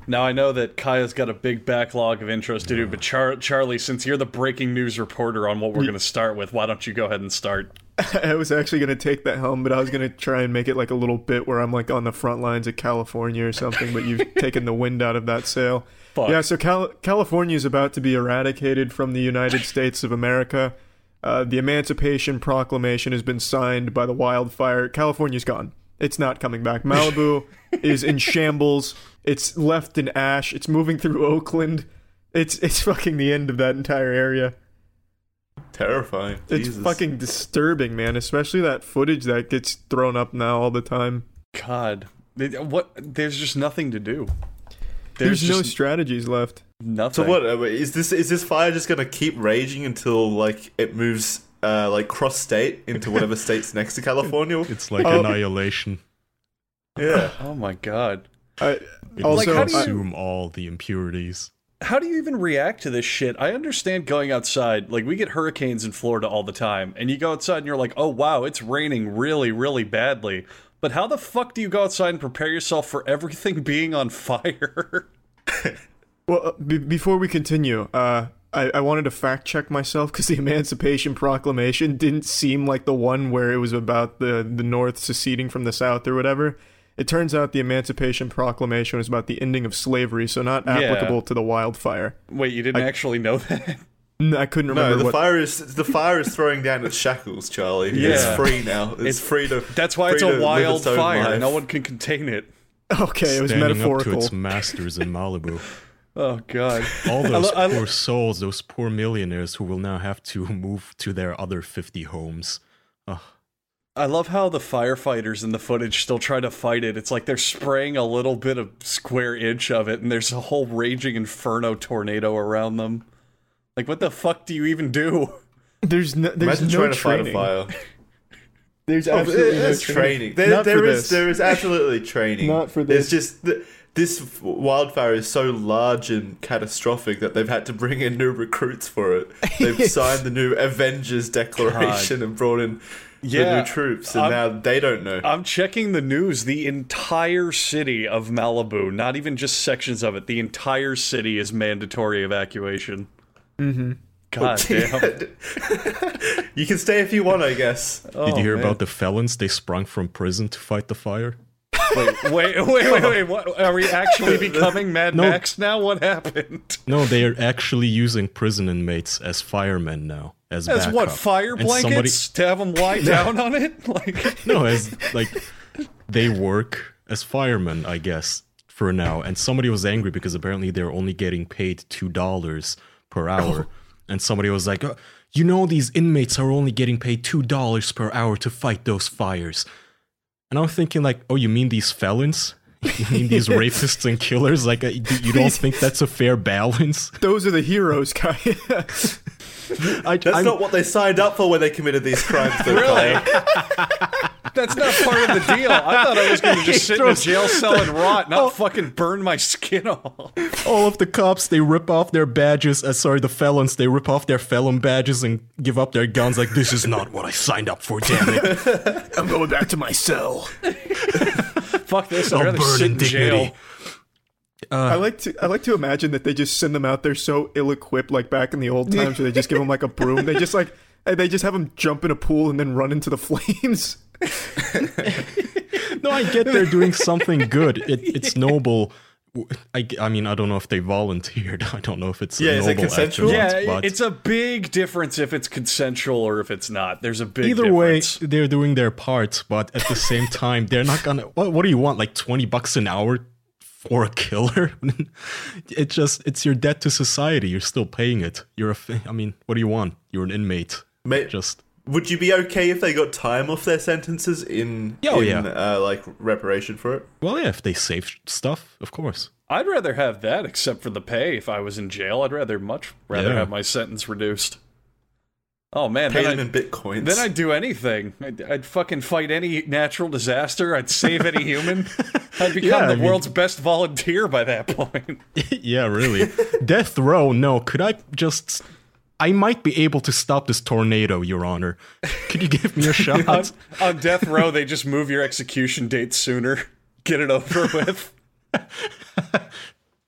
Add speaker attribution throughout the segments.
Speaker 1: Now, I know that Kaya's got a big backlog of intros to do, but Charlie, since you're the breaking news reporter on what we're going to start with, why don't you go ahead and start?
Speaker 2: I was actually going to take that home, but I was going to try and make it like a little bit where I'm like on the front lines of California or something, but you've taken the wind out of that sail.
Speaker 1: Fuck.
Speaker 2: Yeah, so California is about to be eradicated from the United States of America. The Emancipation Proclamation has been signed by the wildfire. California's gone. It's not coming back. Malibu is in shambles. It's left in ash. It's moving through Oakland. It's fucking the end of that entire area.
Speaker 3: Terrifying.
Speaker 2: It's
Speaker 3: Jesus.
Speaker 2: fucking disturbing, man. Especially that footage that gets thrown up now all the time.
Speaker 1: God. There's just nothing to do.
Speaker 2: There's no
Speaker 1: just
Speaker 2: strategies left.
Speaker 1: nothing.
Speaker 3: So what is this fire just gonna keep raging until like it moves like cross state into whatever state's next to California?
Speaker 4: It's like annihilation.
Speaker 3: Yeah.
Speaker 1: Oh my god.
Speaker 4: It
Speaker 2: Also,
Speaker 4: will
Speaker 1: how do you-
Speaker 4: consume all the impurities.
Speaker 1: How do you even react to this shit? I understand going outside. Like, we get hurricanes in Florida all the time, and you go outside and you're like, oh wow, it's raining really, really badly. But how the fuck do you go outside and prepare yourself for everything being on fire?
Speaker 2: Well, before we continue, I wanted to fact check myself because the Emancipation Proclamation didn't seem like the one where it was about the North seceding from the South or whatever. It turns out the Emancipation Proclamation was about the ending of slavery, so not applicable to the wildfire.
Speaker 1: Wait, you didn't actually know that?
Speaker 2: I couldn't remember.
Speaker 3: No, the fire is throwing down its shackles, Charlie.
Speaker 1: Yeah.
Speaker 3: It's free now. It's free to.
Speaker 1: That's why
Speaker 3: free
Speaker 1: it's
Speaker 3: to
Speaker 1: a
Speaker 3: live
Speaker 1: wild
Speaker 3: its own
Speaker 1: fire.
Speaker 3: life.
Speaker 1: No one can contain it.
Speaker 2: Okay, it was
Speaker 4: Standing up to
Speaker 2: metaphorical.
Speaker 4: its masters in Malibu.
Speaker 1: Oh god.
Speaker 4: All those
Speaker 1: I
Speaker 4: poor souls, those poor millionaires who will now have to move to their other 50 homes.
Speaker 1: I love how the firefighters in the footage still try to fight it. It's like they're spraying a little bit of square inch of it, and there's a whole raging inferno tornado around them. Like, what the fuck do you even do?
Speaker 2: There's no
Speaker 3: Imagine trying to fight
Speaker 2: training.
Speaker 3: a fire.
Speaker 2: There's absolutely no
Speaker 3: There's
Speaker 2: training.
Speaker 3: training.
Speaker 2: Not for this.
Speaker 3: There is absolutely training.
Speaker 2: Not for this.
Speaker 3: It's just this wildfire is so large and catastrophic that they've had to bring in new recruits for it. They've signed the new Avengers Declaration and brought in the new troops, and now they don't know.
Speaker 1: I'm checking the news. The entire city of Malibu, not even just sections of it, the entire city is mandatory evacuation.
Speaker 2: Mm-hmm.
Speaker 1: God damn.
Speaker 3: You can stay if you want, I guess.
Speaker 4: Did you hear about the felons? They sprung from prison to fight the fire.
Speaker 1: Wait. What? Are we actually becoming Mad Max now? What happened?
Speaker 4: No, they are actually using prison inmates as firemen now. As
Speaker 1: As what,
Speaker 4: backup.
Speaker 1: fire
Speaker 4: And
Speaker 1: blankets? To have them lie down on it? Like,
Speaker 4: No, as like they work as firemen, I guess, for now. And somebody was angry because apparently they're only getting paid $2 per hour. And somebody was like, you know, these inmates are only getting paid $2 per hour to fight those fires. And I'm thinking like, oh, you mean these felons? You mean these rapists and killers? Like, you don't think that's a fair balance?
Speaker 2: Those are the heroes, guy.
Speaker 3: That's not what they signed up for when they committed these crimes. Though,
Speaker 1: really?
Speaker 3: Kyle.
Speaker 1: That's not part of the deal. I thought I was going to just sit in a jail cell and rot, not fucking burn my skin off.
Speaker 4: All of the cops, they rip off their badges. The felons, they rip off their felon badges and give up their guns. Like, this is not what I signed up for, damn it.
Speaker 2: I'm going back to my cell.
Speaker 1: Fuck this, I'd
Speaker 4: I'll
Speaker 1: rather
Speaker 4: burn
Speaker 1: sit
Speaker 4: in
Speaker 1: in jail.
Speaker 4: dignity.
Speaker 2: I like to imagine that they just send them out there so ill-equipped, like back in the old times, where they just give them like a broom. They just have them jump in a pool and then run into the flames.
Speaker 4: No, I get they're doing something good. It's noble. I mean, I don't know if they volunteered. I don't know if it's
Speaker 3: Yeah,
Speaker 4: a
Speaker 3: is it
Speaker 4: noble act or
Speaker 3: consensual?
Speaker 4: not,
Speaker 1: Yeah,
Speaker 4: but
Speaker 1: it's a big difference if it's consensual or if it's not. There's a big
Speaker 4: either
Speaker 1: difference.
Speaker 4: way, they're doing their part. But at the same time, they're not gonna. What do you want? Like $20 an hour for a killer? It's your debt to society. You're still paying it. I mean, what do you want? You're an inmate.
Speaker 3: Would you be okay if they got time off their sentences in like reparation for it?
Speaker 4: Well, yeah, if they save stuff, of course.
Speaker 1: I'd rather have that, except for the pay. If I was in jail, I'd much rather have my sentence reduced. Oh man,
Speaker 3: Pay them in bitcoins.
Speaker 1: Then I'd do anything. I'd fucking fight any natural disaster. I'd save any human. I'd become the world's best volunteer by that point.
Speaker 4: Yeah, really. Death row, no. I might be able to stop this tornado, Your Honor. Could you give me a shot?
Speaker 1: On death row, they just move your execution date sooner. Get it over with.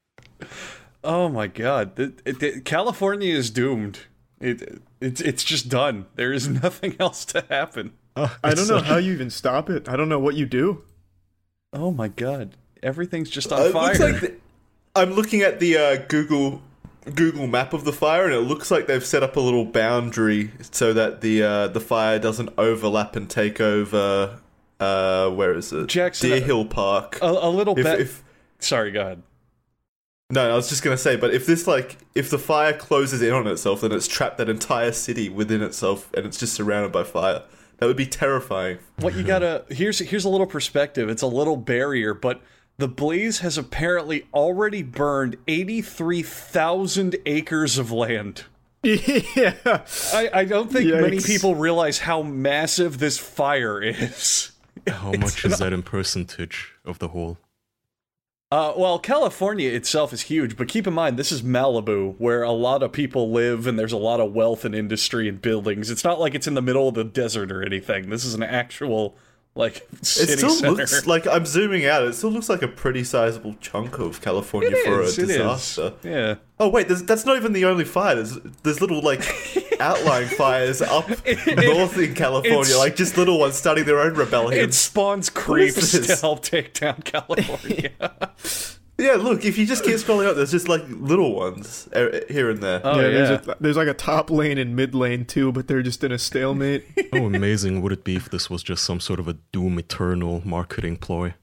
Speaker 1: Oh my god, California is doomed. It's just done. There is nothing else to happen.
Speaker 2: I don't know how you even stop it. I don't know what you do.
Speaker 1: Oh my god, everything's just on fire.
Speaker 3: Looks like I'm looking at the Google map of the fire, and it looks like they've set up a little boundary so that the fire doesn't overlap and take over. Where is it?
Speaker 1: Jackson,
Speaker 3: Deer Hill Park.
Speaker 1: A little bit. Sorry, go ahead.
Speaker 3: No, I was just gonna say, but if the fire closes in on itself, then it's trapped that entire city within itself, and it's just surrounded by fire. That would be terrifying.
Speaker 1: What you gotta here's a little perspective. It's a little barrier, but the blaze has apparently already burned 83,000 acres of land.
Speaker 2: Yeah.
Speaker 1: I don't think
Speaker 2: Yikes.
Speaker 1: many people realize how massive this fire is.
Speaker 4: How much is that in percentage of the whole?
Speaker 1: Well, California itself is huge, but keep in mind, this is Malibu, where a lot of people live and there's a lot of wealth and industry and buildings. It's not like it's in the middle of the desert or anything. This is an actual, like, city
Speaker 3: It still
Speaker 1: center.
Speaker 3: looks like, I'm zooming out, it still looks like a pretty sizable chunk of California for a disaster.
Speaker 1: Yeah.
Speaker 3: Oh wait, that's not even the only fire. There's little like outlying fires up north in California, like just little ones starting their own rebellion.
Speaker 1: It spawns creeps to help take down California.
Speaker 3: Yeah, look, if you just keep scrolling up, there's just like little ones here and there.
Speaker 1: Oh, yeah.
Speaker 2: There's like a top lane and mid lane too, but they're just in a stalemate.
Speaker 4: How amazing would it be if this was just some sort of a Doom Eternal marketing ploy?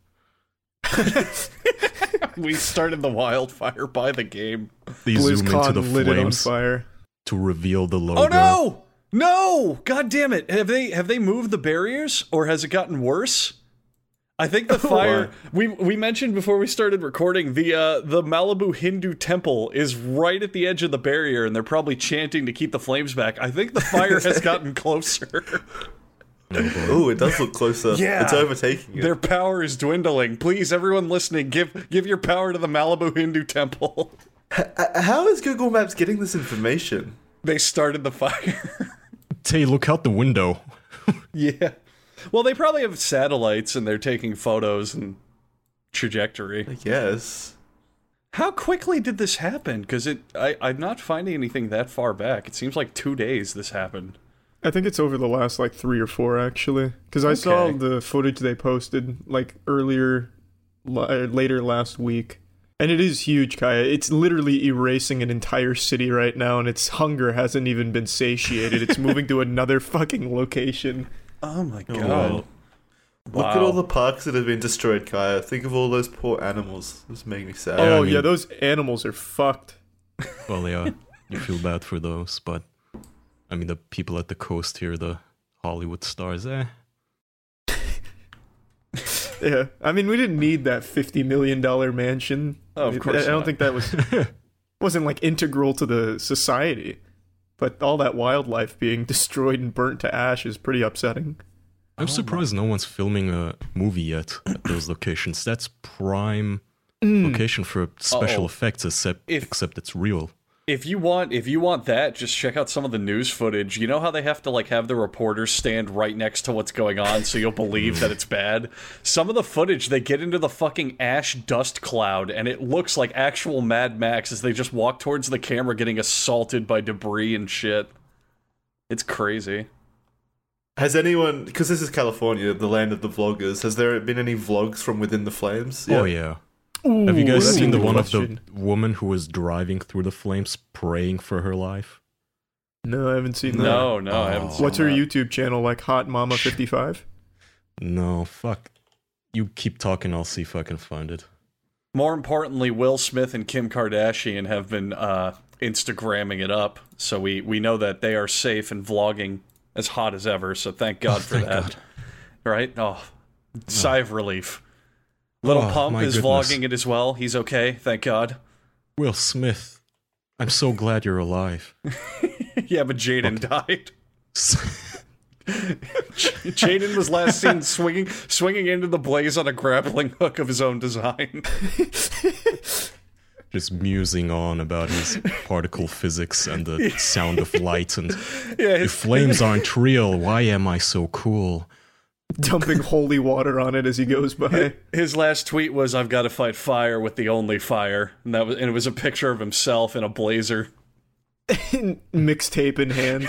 Speaker 1: We started the wildfire by the game.
Speaker 4: They zoom into the
Speaker 2: BlizzCon lit it on
Speaker 4: flames
Speaker 2: fire.
Speaker 4: to reveal the logo.
Speaker 1: Oh no! No! God damn it! Have they moved the barriers, or has it gotten worse? I think the fire we mentioned before we started recording, the Malibu Hindu temple is right at the edge of the barrier, and they're probably chanting to keep the flames back. I think the fire has gotten closer.
Speaker 3: Oh, it does look closer.
Speaker 1: Yeah.
Speaker 3: It's overtaking it.
Speaker 1: Their power is dwindling. Please, everyone listening, give your power to the Malibu Hindu temple.
Speaker 3: How is Google Maps getting this information?
Speaker 1: They started the fire.
Speaker 4: Tay, look out the window.
Speaker 1: Yeah. Well, they probably have satellites and they're taking photos and trajectory.
Speaker 3: I guess.
Speaker 1: How quickly did this happen? Because I'm not finding anything that far back. It seems like 2 days this happened.
Speaker 2: I think it's over the last like 3 or 4 actually, because I saw the footage they posted like later last week, and it is huge, Kaya. It's literally erasing an entire city right now, and its hunger hasn't even been satiated. It's moving to another fucking location.
Speaker 1: Oh my god!
Speaker 3: Wow. Look at all the parks that have been destroyed, Kaya. Think of all those poor animals. This makes me sad.
Speaker 2: Oh
Speaker 4: I mean-
Speaker 2: yeah, those animals are fucked.
Speaker 4: Well, yeah, you feel bad for those, but I mean, the people at the coast here, the Hollywood stars,
Speaker 2: Yeah, I mean, we didn't need that $50 million mansion.
Speaker 1: Oh, of course
Speaker 2: I don't
Speaker 1: not.
Speaker 2: think that wasn't like integral to the society. But all that wildlife being destroyed and burnt to ash is pretty upsetting.
Speaker 4: I'm surprised no one's filming a movie yet at those locations. That's prime location for special effects, except it's real.
Speaker 1: If you want that, just check out some of the news footage. You know how they have to like have the reporters stand right next to what's going on so you'll believe that it's bad? Some of the footage, they get into the fucking ash dust cloud and it looks like actual Mad Max as they just walk towards the camera getting assaulted by debris and shit. It's crazy.
Speaker 3: Has anyone, because this is California, the land of the vloggers, has there been any vlogs from within the flames?
Speaker 4: Oh, yeah. Have you guys
Speaker 2: that's
Speaker 4: seen
Speaker 2: a
Speaker 4: the
Speaker 2: good
Speaker 4: one
Speaker 2: question.
Speaker 4: of the woman who was driving through the flames praying for her life?
Speaker 2: No, I haven't seen that.
Speaker 1: No, I haven't seen
Speaker 2: What's her
Speaker 1: that.
Speaker 2: YouTube channel, like Hot Mama 55?
Speaker 4: No, fuck. You keep talking, I'll see if I can find it.
Speaker 1: More importantly, Will Smith and Kim Kardashian have been Instagramming it up, so we know that they are safe and vlogging as hot as ever, so thank God for
Speaker 4: thank
Speaker 1: that.
Speaker 4: God.
Speaker 1: Right? Oh, sigh of relief. Little Pump
Speaker 4: my
Speaker 1: is
Speaker 4: goodness.
Speaker 1: vlogging it as well. He's okay, thank God.
Speaker 4: Will Smith, I'm so glad you're alive.
Speaker 1: Yeah, but Jaden died. Jaden was last seen swinging into the blaze on a grappling hook of his own design.
Speaker 4: Just musing on about his particle physics and the sound of light and
Speaker 1: Yeah,
Speaker 4: if flames aren't real, why am I so cool?
Speaker 2: dumping holy water on it as he goes by.
Speaker 1: His last tweet was, "I've got to fight fire with the only fire," and it was a picture of himself in a blazer,
Speaker 2: mixtape in hand,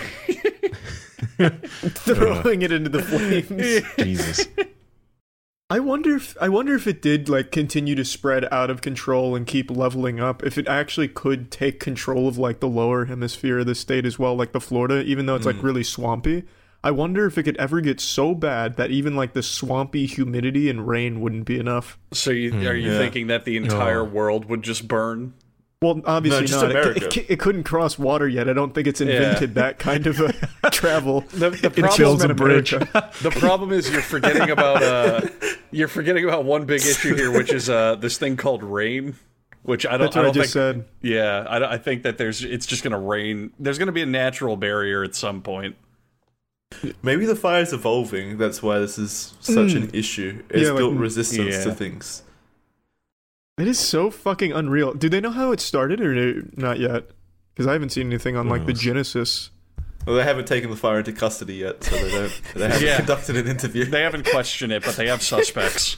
Speaker 2: throwing it into the flames.
Speaker 4: Jesus.
Speaker 2: I wonder if it did like continue to spread out of control and keep leveling up, if it actually could take control of like the lower hemisphere of the state as well, like the Florida, even though it's like really swampy. I wonder if it could ever get so bad that even like the swampy humidity and rain wouldn't be enough.
Speaker 1: So are you thinking that the entire world would just burn?
Speaker 2: Well, obviously
Speaker 3: just
Speaker 2: not.
Speaker 3: America.
Speaker 2: It couldn't cross water yet. I don't think it's invented that kind of a travel.
Speaker 1: The
Speaker 2: It
Speaker 1: problem,
Speaker 2: builds a bridge.
Speaker 1: the problem is you're forgetting about one big issue here, which is this thing called rain. Which I don't.
Speaker 2: That's what I
Speaker 1: don't
Speaker 2: just
Speaker 1: think,
Speaker 2: said.
Speaker 1: Yeah, I think that it's just going to rain. There's going to be a natural barrier at some point.
Speaker 3: Maybe the fire's evolving. That's why this is such an issue. It's built resistance to things.
Speaker 2: It is so fucking unreal. Do they know how it started or not yet? Because I haven't seen anything on like the Genesis.
Speaker 3: Well, they haven't taken the fire into custody yet, so they haven't conducted an interview.
Speaker 1: They haven't questioned it, but they have suspects.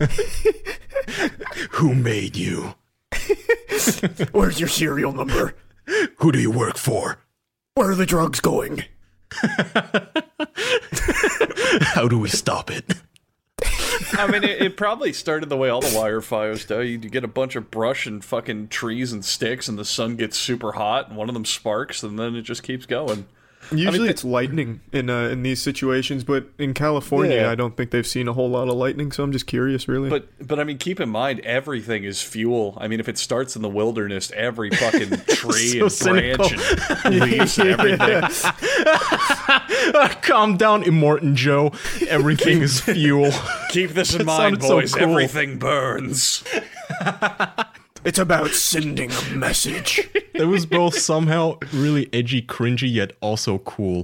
Speaker 4: Who made you?
Speaker 2: Where's your serial number?
Speaker 4: Who do you work for?
Speaker 2: Where are the drugs going?
Speaker 4: How do we stop it?
Speaker 1: I mean, it probably started the way all the wire fires do. You get a bunch of brush and fucking trees and sticks, and the sun gets super hot, and one of them sparks, and then it just keeps going.
Speaker 2: Usually it's lightning in these situations, but in California, I don't think they've seen a whole lot of lightning, so I'm just curious, really.
Speaker 1: But I mean, keep in mind, everything is fuel. I mean, if it starts in the wilderness, every fucking tree and branch and leaves and everything.
Speaker 4: Calm down, Immortan Joe. Everything is fuel.
Speaker 1: Keep this in mind, boys. So cool. Everything burns.
Speaker 2: It's about sending a message.
Speaker 4: It was both somehow really edgy, cringy, yet also cool.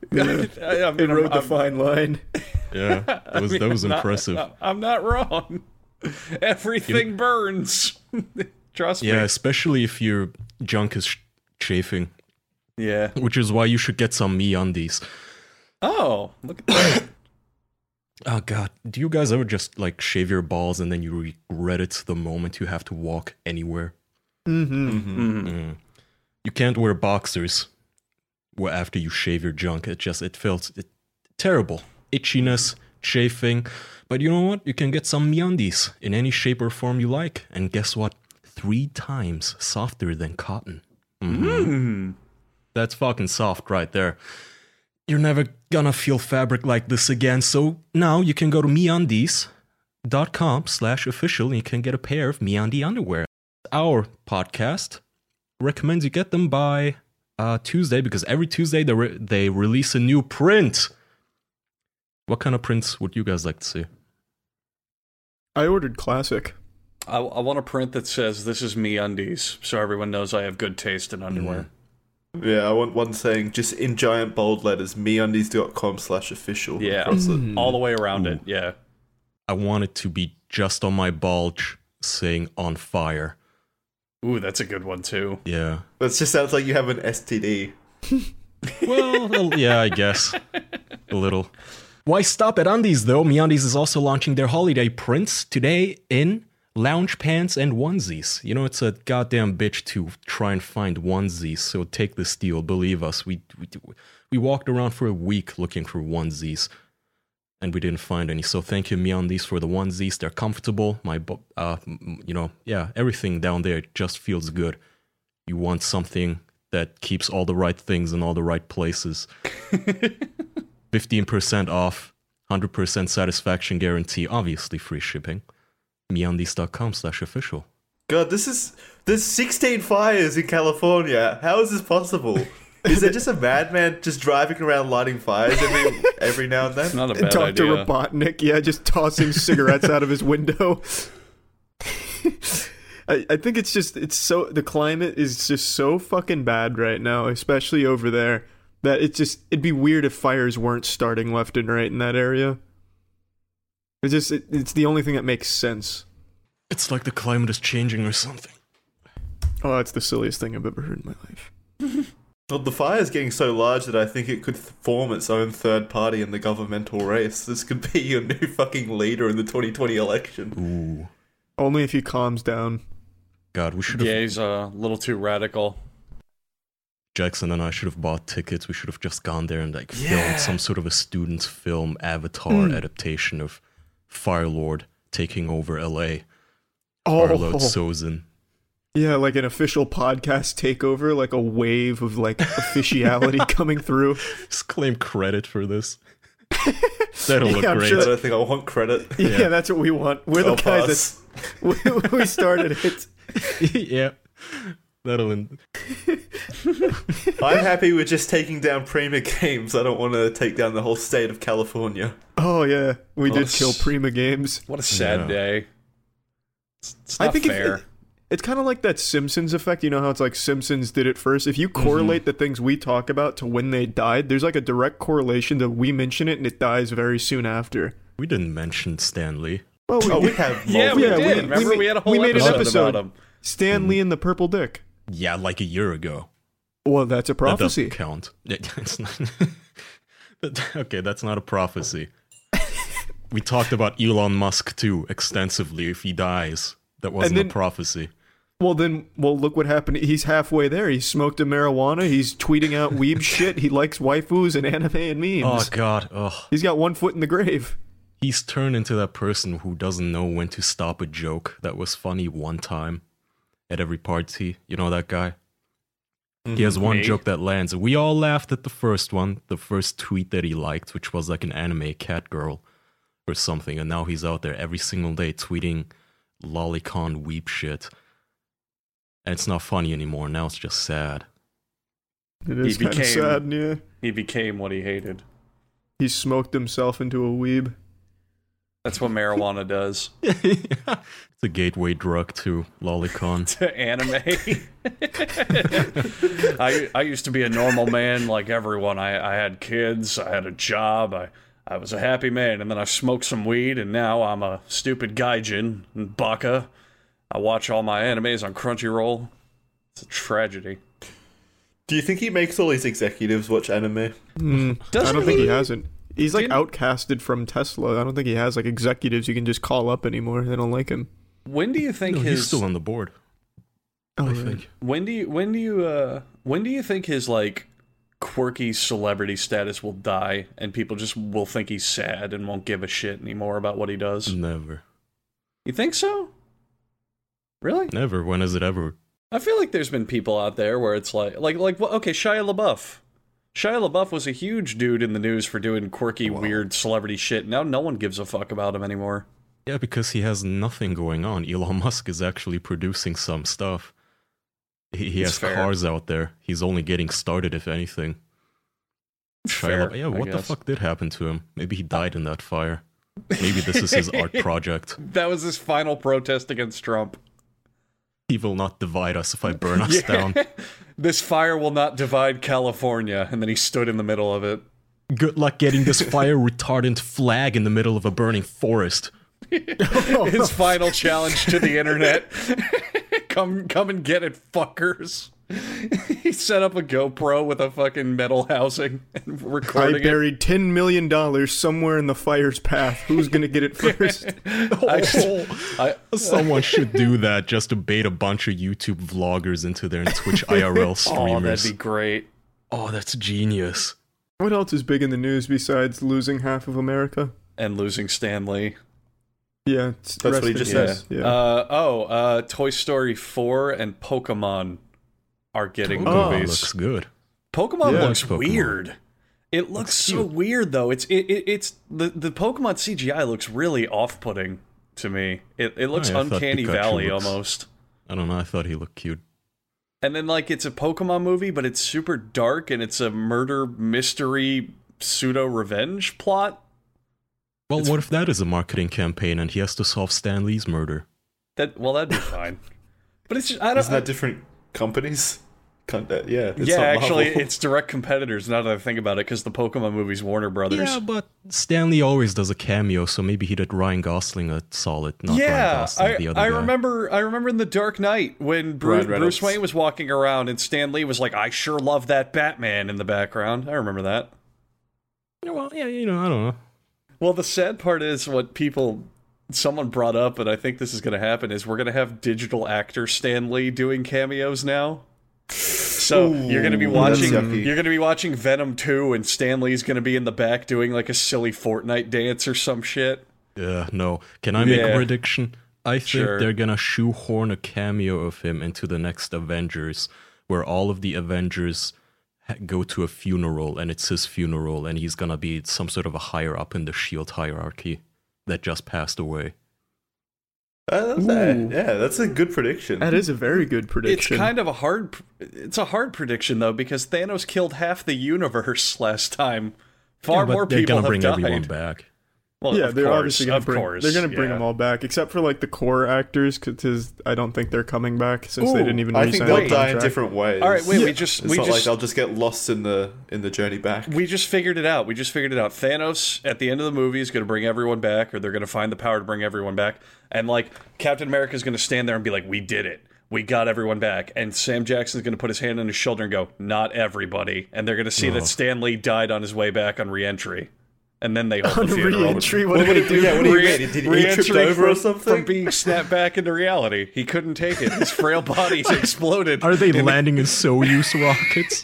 Speaker 2: It rode the fine line.
Speaker 4: Yeah, that was impressive.
Speaker 1: I'm not wrong. Everything burns. Trust me.
Speaker 4: Yeah, especially if your junk is chafing.
Speaker 1: Yeah.
Speaker 4: Which is why you should get some MeUndies.
Speaker 1: Oh, look at that.
Speaker 4: Oh god, do you guys ever just like shave your balls and then you regret it the moment you have to walk anywhere? You can't wear boxers after you shave your junk. It feels terrible. Itchiness, chafing. But you know what? You can get some MeUndies in any shape or form you like. And guess what? 3 times softer than cotton. That's fucking soft right there. You're never gonna feel fabric like this again, so now you can go to MeUndies.com/official and you can get a pair of MeUndie underwear. Our podcast recommends you get them by Tuesday, because every Tuesday they release a new print. What kind of prints would you guys like to see?
Speaker 2: I ordered classic.
Speaker 1: I want a print that says, "This is MeUndies," so everyone knows I have good taste in underwear.
Speaker 3: Yeah, I want one saying, just in giant bold letters, MeUndies.com/official.
Speaker 1: Yeah, all the way around it, yeah.
Speaker 4: I want it to be just on my bulge saying "on fire."
Speaker 1: Ooh, that's a good one too.
Speaker 4: Yeah.
Speaker 3: That just sounds like you have an STD.
Speaker 4: Well, yeah, I guess. A little. Why stop at Undies, though? MeUndies is also launching their holiday prints today in lounge pants and onesies. You know, it's a goddamn bitch to try and find onesies, so take this deal. Believe us, we walked around for a week looking for onesies, and we didn't find any. So thank you, MeUndies, for the onesies. They're comfortable. Everything down there just feels good. You want something that keeps all the right things in all the right places. 15% off, 100% satisfaction guarantee, obviously free shipping. MeUndies.com/official.
Speaker 3: God, there's 16 fires in California. How is this possible? Is there just a madman just driving around lighting fires every now and then?
Speaker 1: It's not a bad
Speaker 2: Dr.
Speaker 1: idea.
Speaker 2: Robotnik, just tossing cigarettes out of his window. I think the climate is just so fucking bad right now, especially over there, that it'd be weird if fires weren't starting left and right in that area. It's the only thing that makes sense.
Speaker 4: It's like the climate is changing or something.
Speaker 2: Oh, it's the silliest thing I've ever heard in my life.
Speaker 3: Well, the fire's getting so large that I think it could form its own third party in the governmental race. This could be your new fucking leader in the 2020 election.
Speaker 4: Ooh.
Speaker 2: Only if he calms down.
Speaker 4: God, we should have...
Speaker 1: Yeah, he's a little too radical.
Speaker 4: Jackson and I should have bought tickets. We should have just gone there and like filmed some sort of a student's film Avatar adaptation of Firelord taking over LA. Arlo Sozin.
Speaker 2: Yeah, like an official podcast takeover, like a wave of like officiality coming through.
Speaker 4: Just claim credit for this. That'll look
Speaker 2: I'm
Speaker 4: great.
Speaker 2: sure
Speaker 3: I don't think I want credit.
Speaker 2: Yeah, that's what we want. We're the
Speaker 3: I'll
Speaker 2: guys that we started it.
Speaker 4: Yeah. That'll...
Speaker 3: I'm happy with just taking down Prima Games. I don't want to take down the whole state of California.
Speaker 2: Oh yeah, we
Speaker 1: Well,
Speaker 2: did kill Prima Games.
Speaker 1: What a sad
Speaker 4: Yeah.
Speaker 1: day. It's not
Speaker 2: I think
Speaker 1: fair.
Speaker 2: it's kind of like that Simpsons effect. You know how it's like Simpsons did it first? If you correlate the things we talk about to when they died, there's like a direct correlation that we mention it and it dies very soon after.
Speaker 4: We didn't mention Stanley.
Speaker 2: Well,
Speaker 3: We have
Speaker 1: Yeah, we
Speaker 2: Yeah,
Speaker 1: did.
Speaker 2: we-
Speaker 1: Remember,
Speaker 2: we
Speaker 1: we had a whole
Speaker 2: we made an
Speaker 1: episode,
Speaker 2: episode.
Speaker 1: about him.
Speaker 2: Stan Lee and the Purple Dick.
Speaker 4: Yeah, like a year ago.
Speaker 2: Well, that's a
Speaker 4: That
Speaker 2: prophecy.
Speaker 4: doesn't count. It's not... Okay, that's not a prophecy. We talked about Elon Musk too extensively. If he dies, that wasn't
Speaker 2: then-
Speaker 4: a prophecy.
Speaker 2: Well, look what happened. He's halfway there. He smoked a marijuana. He's tweeting out weeb shit. He likes waifus and anime and memes.
Speaker 4: Oh God, oh,
Speaker 2: He's got one foot in the grave.
Speaker 4: he's turned into that person who doesn't know when to stop a joke that was funny one time at every party. You know that guy? He has one
Speaker 1: Me?
Speaker 4: joke that lands, and we all laughed at the first one, the first tweet that he liked, which was like an anime cat girl or something, and now he's out there every single day tweeting lolicon weep shit. And it's not funny anymore, now it's just sad.
Speaker 2: It is kind of
Speaker 1: became-
Speaker 2: sad, yeah.
Speaker 1: He became what he hated.
Speaker 2: He smoked himself into a weeb.
Speaker 1: That's what marijuana does
Speaker 4: It's a gateway drug to lolicon.
Speaker 1: to anime. I used to be a normal man like everyone. I had kids. I had a job. I was a happy man. And then I smoked some weed, and now I'm a stupid gaijin and baka. I watch all my animes on Crunchyroll. It's a tragedy.
Speaker 3: Do you think he makes all these executives watch anime?
Speaker 2: I
Speaker 1: Doesn't
Speaker 2: don't think he
Speaker 1: he?
Speaker 2: hasn't. He's like
Speaker 1: Didn't-
Speaker 2: outcasted from Tesla. I don't think he has like executives you can just call up anymore. They don't like him.
Speaker 1: When do you think
Speaker 4: No,
Speaker 1: his
Speaker 4: he's still on the board,
Speaker 2: Oh,
Speaker 4: I
Speaker 2: right.
Speaker 4: think.
Speaker 1: when do you think his like quirky celebrity status will die and people just will think he's sad and won't give a shit anymore about what he does?
Speaker 4: Never.
Speaker 1: You think so? Really?
Speaker 4: Never. When has it ever?
Speaker 1: I feel like there's been people out there where it's like okay, Shia LaBeouf. Shia LaBeouf was a huge dude in the news for doing quirky, weird celebrity shit. Now no one gives a fuck about him anymore.
Speaker 4: Yeah, because he has nothing going on. Elon Musk is actually producing some stuff. He
Speaker 1: It's
Speaker 4: has
Speaker 1: fair.
Speaker 4: cars out there. He's only getting started, if anything.
Speaker 1: Fair,
Speaker 4: Yeah,
Speaker 1: I
Speaker 4: what the
Speaker 1: guess.
Speaker 4: fuck did happen to him? Maybe he died in that fire. Maybe this is his art project.
Speaker 1: That was his final protest against Trump.
Speaker 4: He will not divide us if I burn us down.
Speaker 1: This fire will not divide California. And then he stood in the middle of it.
Speaker 4: Good luck getting this fire retardant flag in the middle of a burning forest.
Speaker 1: His final challenge to the internet. Come and get it, fuckers. He set up a GoPro with a fucking metal housing and
Speaker 2: I
Speaker 1: recording it.
Speaker 2: buried $10 million somewhere in the fire's path. Who's gonna get it first?
Speaker 1: I-
Speaker 4: Someone should do that just to bait a bunch of YouTube vloggers into their Twitch IRL
Speaker 1: oh,
Speaker 4: streamers.
Speaker 1: that'd be great.
Speaker 4: Oh, that's genius.
Speaker 2: What else is big in the news besides losing half of America?
Speaker 1: And losing Stanley.
Speaker 2: Yeah,
Speaker 3: That's what he just
Speaker 2: said.
Speaker 3: said.
Speaker 2: Yeah.
Speaker 1: Toy Story 4 and Pokemon are getting
Speaker 2: Oh.
Speaker 1: movies.
Speaker 4: Looks good.
Speaker 1: Pokemon
Speaker 2: Yeah.
Speaker 1: looks
Speaker 4: Pokemon.
Speaker 1: weird. It looks so weird though. It's the Pokemon CGI looks really off-putting to me. It looks
Speaker 4: Oh, yeah, I thought
Speaker 1: Uncanny
Speaker 4: Pikachu
Speaker 1: Valley
Speaker 4: looks-
Speaker 1: almost.
Speaker 4: I don't know, I thought he looked cute.
Speaker 1: And then like it's a Pokemon movie, but it's super dark and it's a murder mystery pseudo revenge plot.
Speaker 4: Well, what if that is a marketing campaign and he has to solve Stan Lee's murder?
Speaker 1: That'd be fine. But it's just, I don't.
Speaker 3: Isn't that different companies? Yeah, it's
Speaker 1: Yeah,
Speaker 3: not
Speaker 1: actually,
Speaker 3: Marvel.
Speaker 1: it's direct competitors. Now that I think about it, because the Pokemon movie's Warner Brothers.
Speaker 4: Yeah, but Stanley always does a cameo, so maybe he did Ryan Gosling a solid, not Ryan Gosling, the other
Speaker 1: I
Speaker 4: guy.
Speaker 1: remember in The Dark Knight when
Speaker 3: Ryan Reynolds.
Speaker 1: Bruce Wayne was walking around and Stan Lee was like, "I sure love that Batman" in the background. I remember that.
Speaker 4: Well, yeah, I don't know.
Speaker 1: Well, the sad part is someone brought up, and I think this is going to happen, is we're going to have digital actor Stan Lee doing cameos now. So you're going to be watching Venom 2, and Stan Lee's going to be in the back doing like a silly Fortnite dance or some shit.
Speaker 4: Yeah, no. Can I make a prediction? I think
Speaker 1: Sure.
Speaker 4: they're gonna shoehorn a cameo of him into the next Avengers, where all of the Avengers go to a funeral, and it's his funeral, and he's gonna be some sort of a higher up in the SHIELD hierarchy that just passed away.
Speaker 3: That's a good prediction.
Speaker 2: That is a very good prediction.
Speaker 1: It's kind of a hard prediction though, because Thanos killed half the universe last time. Far
Speaker 4: but
Speaker 1: more
Speaker 4: they're
Speaker 1: people
Speaker 4: gonna
Speaker 1: have
Speaker 4: bring
Speaker 1: died.
Speaker 4: everyone back.
Speaker 1: Well,
Speaker 2: yeah,
Speaker 1: of
Speaker 2: they're
Speaker 1: course,
Speaker 2: obviously going to bring. They're going to bring them all back, except for like the core actors, because I don't think they're coming back since they didn't even.
Speaker 3: I think
Speaker 2: re-sign
Speaker 3: they'll
Speaker 2: the
Speaker 3: die in
Speaker 2: contract.
Speaker 3: different ways.
Speaker 1: All right, wait.
Speaker 2: Yeah.
Speaker 3: It's not like they'll just get lost in the journey back.
Speaker 1: We just figured it out. Thanos at the end of the movie is going to bring everyone back, or they're going to find the power to bring everyone back. And like Captain America is going to stand there and be like, "We did it. We got everyone back." And Sam Jackson's going to put his hand on his shoulder and go, "Not everybody." And they're going to see that Stan Lee died on his way back on re-entry. And then they hold the funeral.
Speaker 2: Re-entry, what did he do?
Speaker 3: Yeah, what do you mean? Did he tripped
Speaker 1: Re-entry
Speaker 3: over or
Speaker 1: from
Speaker 3: something?
Speaker 1: being snapped back into reality. He couldn't take it. His frail body's exploded.
Speaker 4: Are they landing in Soyuz rockets?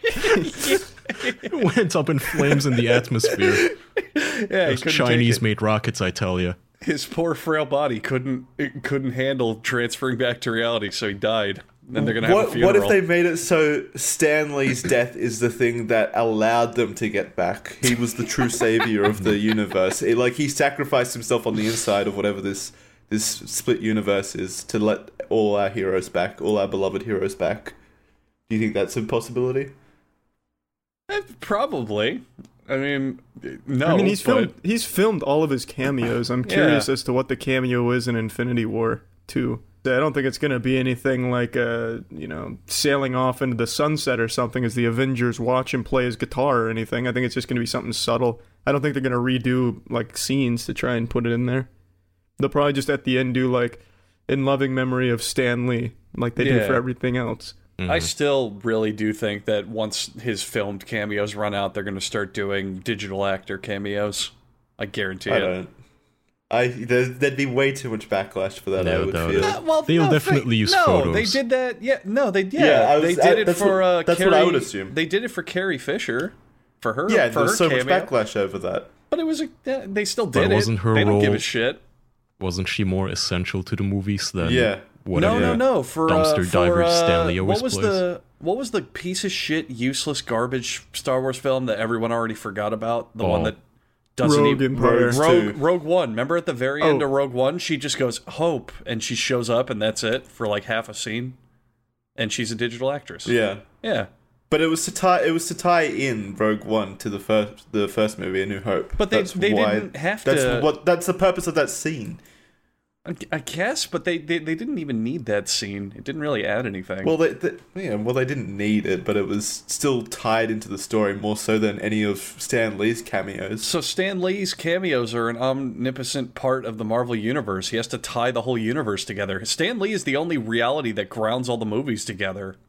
Speaker 4: It went up in flames in the atmosphere.
Speaker 1: Yeah, he
Speaker 4: Those
Speaker 1: couldn't take
Speaker 4: Chinese-made rockets, I tell you.
Speaker 1: his poor frail body couldn't handle transferring back to reality, so he died. And they're gonna have a funeral.
Speaker 3: What if they made it so Stanley's death is the thing that allowed them to get back? He was the true savior of the universe. He sacrificed himself on the inside of whatever this split universe is to let all our heroes back, all our beloved heroes back. Do you think that's a possibility?
Speaker 1: Probably. I mean, no.
Speaker 2: I mean, he's filmed all of his cameos. I'm curious as to what the cameo is in Infinity War 2. I don't think it's going to be anything like, sailing off into the sunset or something as the Avengers watch him play his guitar or anything. I think it's just going to be something subtle. I don't think they're going to redo, like, scenes to try and put it in there. They'll probably just at the end do, like, in loving memory of Stan Lee, like they do for everything else.
Speaker 4: Mm-hmm.
Speaker 1: I still really do think that once his filmed cameos run out, they're going to start doing digital actor cameos. I guarantee
Speaker 3: I
Speaker 1: it.
Speaker 3: don't. There'd be way too much backlash for that.
Speaker 4: No
Speaker 3: I would
Speaker 4: doubt.
Speaker 3: feel.
Speaker 4: They'll definitely use photos.
Speaker 1: They did that. Yeah, no, they did.
Speaker 3: Yeah,
Speaker 1: they did it
Speaker 3: that's
Speaker 1: for
Speaker 3: that's
Speaker 1: Carrie,
Speaker 3: what I would assume.
Speaker 1: They did it for Carrie Fisher, for her.
Speaker 3: Yeah,
Speaker 1: for
Speaker 3: there's
Speaker 1: her
Speaker 3: so
Speaker 1: cameo.
Speaker 3: much backlash over that.
Speaker 1: But it was they still
Speaker 4: But
Speaker 1: did it.
Speaker 4: wasn't her
Speaker 1: They don't give
Speaker 4: role-
Speaker 1: a shit.
Speaker 4: Wasn't she more essential to the movies than
Speaker 3: Yeah.
Speaker 4: whatever?
Speaker 1: No. For
Speaker 4: dumpster diver Stanley always
Speaker 1: what was the piece of shit, useless garbage Star Wars film that everyone already forgot about? The one that doesn't
Speaker 2: Rogue
Speaker 1: even
Speaker 2: Empire.
Speaker 1: Rogue One. Remember at the very end of Rogue One, she just goes Hope, and she shows up, and that's it for like half a scene, and she's a digital actress.
Speaker 3: Yeah. But it was to tie in Rogue One to the first movie, A New Hope.
Speaker 1: But they didn't have to.
Speaker 3: That's the purpose of that scene.
Speaker 1: I guess, but they didn't even need that scene. It didn't really add anything.
Speaker 3: Well, they didn't need it, but it was still tied into the story more so than any of Stan Lee's cameos.
Speaker 1: So Stan Lee's cameos are an omnipotent part of the Marvel Universe. He has to tie the whole universe together. Stan Lee is the only reality that grounds all the movies together.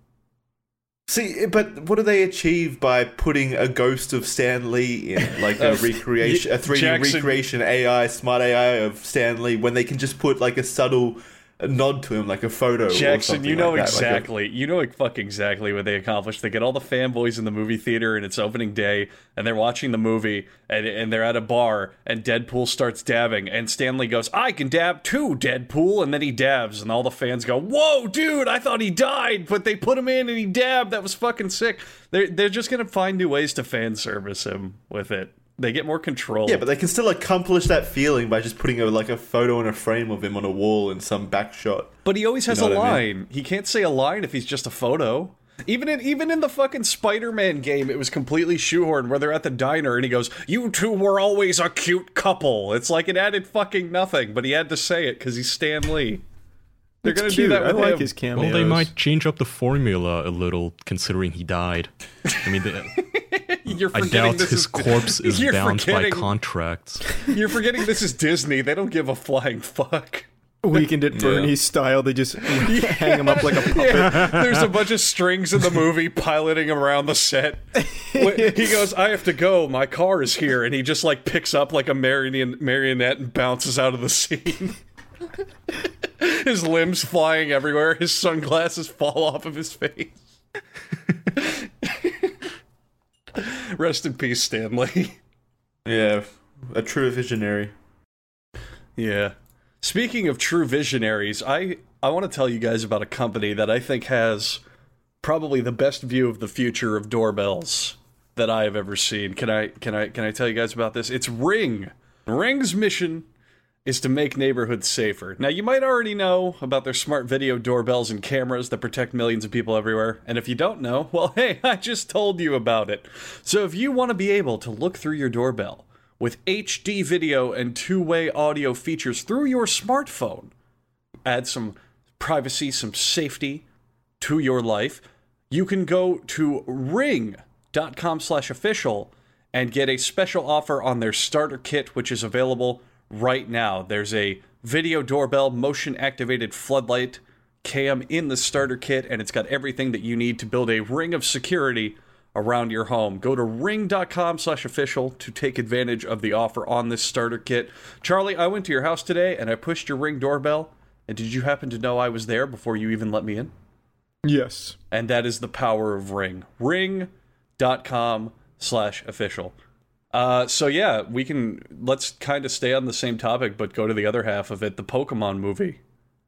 Speaker 3: See, but what do they achieve by putting a ghost of Stan Lee in, like a recreation, a 3D recreation AI, smart AI of Stan Lee, when they can just put like a subtle nod to him, like a photo?
Speaker 1: Jackson,
Speaker 3: or
Speaker 1: you know
Speaker 3: like that,
Speaker 1: exactly. You know exactly what they accomplished. They get all the fanboys in the movie theater, and it's opening day, and they're watching the movie, and they're at a bar, and Deadpool starts dabbing, and Stan Lee goes, "I can dab too, Deadpool," and then he dabs, and all the fans go, "Whoa, dude! I thought he died, but they put him in, and he dabbed. That was fucking sick." They're just gonna find new ways to fan service him with it. They get more control.
Speaker 3: Yeah, but they can still accomplish that feeling by just putting a photo in a frame of him on a wall in some back shot.
Speaker 1: But he always has
Speaker 3: You know
Speaker 1: a
Speaker 3: what I
Speaker 1: line.
Speaker 3: mean?
Speaker 1: He can't say a line if he's just a photo. Even in the fucking Spider-Man game, it was completely shoehorned where they're at the diner and he goes, "You two were always a cute couple." It's like it added fucking nothing, but he had to say it because he's Stan Lee. They're going to do that with
Speaker 2: I like
Speaker 1: him.
Speaker 2: his cameos.
Speaker 4: Well, they might change up the formula a little, considering he died. I mean,
Speaker 1: You're
Speaker 4: I
Speaker 1: forgetting
Speaker 4: doubt
Speaker 1: this
Speaker 4: his
Speaker 1: is
Speaker 4: corpse is
Speaker 1: You're
Speaker 4: bound by
Speaker 1: forgetting-
Speaker 4: contracts.
Speaker 1: You're forgetting this is Disney. They don't give a flying fuck.
Speaker 2: Weekend at Bernie's style. They just hang him up like a puppet.
Speaker 1: Yeah, there's a bunch of strings in the movie piloting him around the set. He goes, I have to go, my car is here, and he just like picks up like a marionette and bounces out of the scene. His limbs flying everywhere, his sunglasses fall off of his face. Rest in peace, Stanley.
Speaker 3: Yeah, a true visionary.
Speaker 1: Yeah. Speaking of true visionaries, I want to tell you guys about a company that I think has probably the best view of the future of doorbells that I have ever seen. Can I tell you guys about this? It's Ring. Ring's mission is to make neighborhoods safer. Now, you might already know about their smart video doorbells and cameras that protect millions of people everywhere. And if you don't know, well, hey, I just told you about it. So if you want to be able to look through your doorbell with HD video and two-way audio features through your smartphone, add some privacy, some safety to your life, you can go to ring.com/official and get a special offer on their starter kit, which is available right now. There's a video doorbell, motion-activated floodlight cam in the starter kit, and it's got everything that you need to build a ring of security around your home. Go to ring.com/official to take advantage of the offer on this starter kit. Charlie, I went to your house today and I pushed your Ring doorbell, and did you happen to know I was there before you even let me in?
Speaker 2: Yes.
Speaker 1: And that is the power of Ring. Ring.com/official. So yeah, let's kind of stay on the same topic, but go to the other half of it, the Pokemon movie.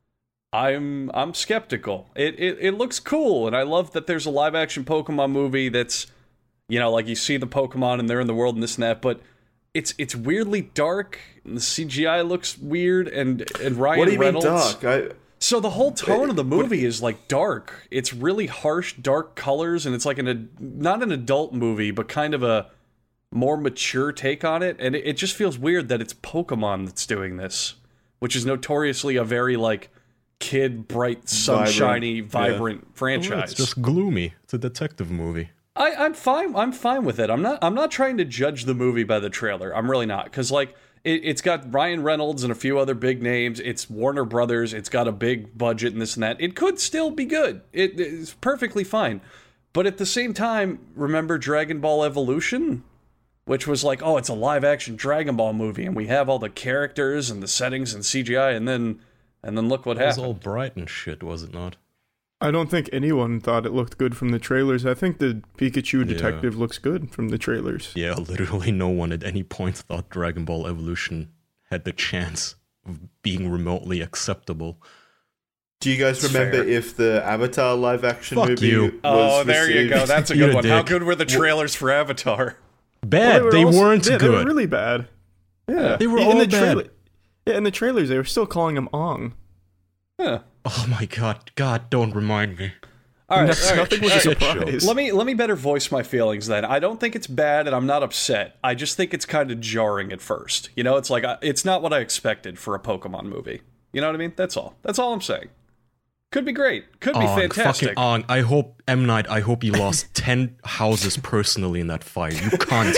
Speaker 1: I'm skeptical. It looks cool, and I love that there's a live action Pokemon movie that's, like you see the Pokemon and they're in the world and this and that, but it's weirdly dark, and the CGI looks weird, and Ryan
Speaker 3: What do you
Speaker 1: Reynolds.
Speaker 3: mean dark?
Speaker 1: So the whole tone of the movie is like dark. It's really harsh, dark colors, and it's like not an adult movie, but kind of a more mature take on it, and it just feels weird that it's Pokemon that's doing this, which is notoriously a very kid, bright, sunshiny, vibrant franchise.
Speaker 4: Well, it's just gloomy. It's a detective movie.
Speaker 1: I'm fine with it. I'm not trying to judge the movie by the trailer. I'm really not, because it's got Ryan Reynolds and a few other big names. It's Warner Brothers. It's got a big budget and this and that. It could still be good. It's perfectly fine. But at the same time, remember Dragon Ball Evolution? Which was it's a live action Dragon Ball movie, and we have all the characters and the settings and CGI, and then look what
Speaker 4: It was
Speaker 1: happened.
Speaker 4: all bright and shit, was it not?
Speaker 2: I don't think anyone thought it looked good from the trailers. I think the Pikachu detective looks good from the trailers.
Speaker 4: Yeah, literally no one at any point thought Dragon Ball Evolution had the chance of being remotely acceptable.
Speaker 3: Do you guys remember if the Avatar live action
Speaker 4: Fuck
Speaker 3: movie
Speaker 4: you.
Speaker 3: was
Speaker 1: Oh, there you
Speaker 3: received?
Speaker 1: go. That's a
Speaker 4: You're
Speaker 1: good
Speaker 4: a
Speaker 1: one. How
Speaker 4: dick.
Speaker 1: good were the trailers for Avatar?
Speaker 4: Bad.
Speaker 2: Well,
Speaker 4: they
Speaker 2: also-
Speaker 4: weren't
Speaker 2: yeah,
Speaker 4: good.
Speaker 2: They were really bad. Yeah,
Speaker 4: They were
Speaker 2: in
Speaker 4: all
Speaker 2: the
Speaker 4: bad.
Speaker 2: in the trailers, they were still calling him Ong.
Speaker 1: Huh.
Speaker 4: Oh my god. God, don't remind me.
Speaker 1: All right, all right.
Speaker 2: Nothing was a
Speaker 4: Shit show.
Speaker 2: surprise.
Speaker 1: Let me better voice my feelings then. I don't think it's bad, and I'm not upset. I just think it's kind of jarring at first. It's it's not what I expected for a Pokemon movie. You know what I mean? That's all. That's all I'm saying. Could be great. Could be fantastic.
Speaker 4: Fucking Ong. I hope, M. Night, I hope you lost 10 houses personally in that fire. You cunt.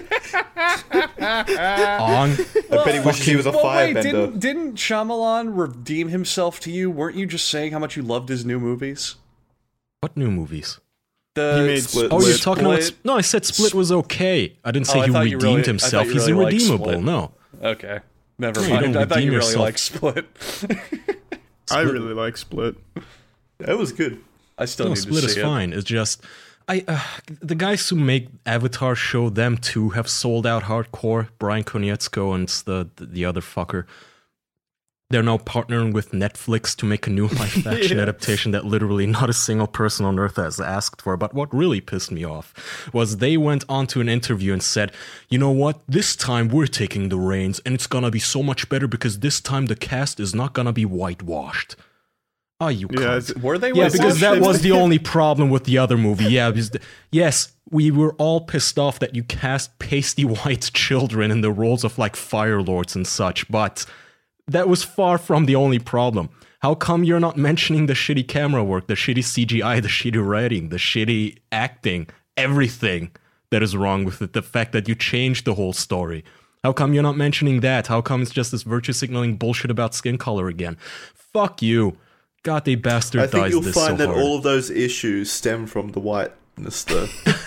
Speaker 4: Ong.
Speaker 3: I bet he wishes he was a
Speaker 1: Wait,
Speaker 3: firebender.
Speaker 1: didn't Shyamalan redeem himself to you? Weren't you just saying how much you loved his new movies?
Speaker 4: What new movies?
Speaker 2: He made
Speaker 3: Split.
Speaker 4: Oh, you're
Speaker 3: Split.
Speaker 4: talking about... No, I said Split was okay. I didn't say
Speaker 1: I
Speaker 4: he
Speaker 1: thought you
Speaker 4: redeemed
Speaker 1: really- I
Speaker 4: himself.
Speaker 1: thought you
Speaker 4: He's
Speaker 1: really liked
Speaker 4: irredeemable.
Speaker 1: Split.
Speaker 4: No.
Speaker 1: Okay. Never
Speaker 4: No, you
Speaker 1: mind.
Speaker 4: don't
Speaker 1: I thought you
Speaker 4: redeem
Speaker 1: really
Speaker 4: yourself.
Speaker 1: liked Split.
Speaker 2: I really like Split.
Speaker 3: That was good.
Speaker 1: I still
Speaker 4: No,
Speaker 1: need
Speaker 4: Split
Speaker 1: to
Speaker 4: is
Speaker 1: see it.
Speaker 4: fine. It's just... the guys who make Avatar show, them too, have sold out hardcore. Brian Konietzko and the other fucker. They're now partnering with Netflix to make a new live action adaptation that literally not a single person on Earth has asked for. But what really pissed me off was they went on to an interview and said, you know what, this time we're taking the reins and it's gonna be so much better because this time the cast is not gonna be whitewashed. Oh, you
Speaker 2: Yeah,
Speaker 4: cunt.
Speaker 1: Were they?
Speaker 4: Yeah,
Speaker 1: with
Speaker 4: because
Speaker 1: that?
Speaker 4: that was the only problem with the other movie. Yeah, because yes, we were all pissed off that you cast pasty white children in the roles of Fire Lords and such, but that was far from the only problem. How come you're not mentioning the shitty camera work, the shitty CGI, the shitty writing, the shitty acting, everything that is wrong with it? The fact that you changed the whole story. How come you're not mentioning that? How come it's just this virtue signaling bullshit about skin color again? Fuck you. God, they bastardized this so hard.
Speaker 3: I think you'll find that all of those issues stem from the whiteness, though.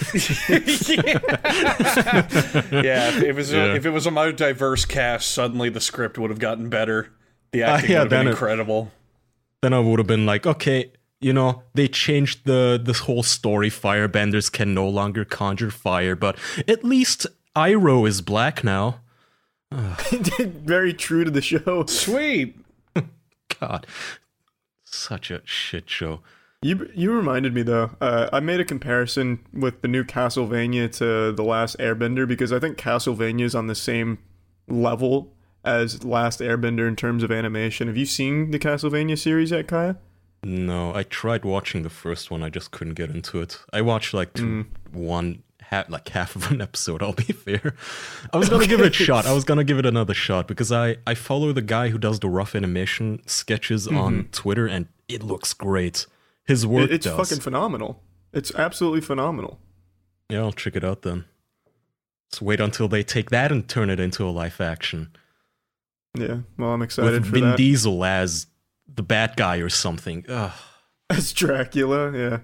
Speaker 1: Yeah, if it was a more diverse cast, suddenly the script would have gotten better. The acting would have been incredible.
Speaker 4: Then I would have been like, okay, they changed this whole story. Firebenders can no longer conjure fire, but at least Iroh is black now.
Speaker 2: Very true to the show.
Speaker 1: Sweet.
Speaker 4: God, such a shit show.
Speaker 2: You reminded me though. I made a comparison with the new Castlevania to The Last Airbender because I think Castlevania is on the same level as Last Airbender in terms of animation. Have you seen the Castlevania series yet, Kaya?
Speaker 4: No, I tried watching the first one. I just couldn't get into it. I watched like half of an episode, I'll be fair. I was gonna give it a shot. I was gonna give it another shot because I follow the guy who does the rough animation sketches on Twitter, and it looks great. His work
Speaker 2: it's fucking phenomenal. It's absolutely phenomenal.
Speaker 4: Yeah, I'll check it out then. Let's wait until they take that and turn it into a live action.
Speaker 2: Yeah, well, I'm excited
Speaker 4: with
Speaker 2: for
Speaker 4: Vin
Speaker 2: that.
Speaker 4: Diesel as the bad guy or something. Ugh.
Speaker 2: As Dracula, yeah.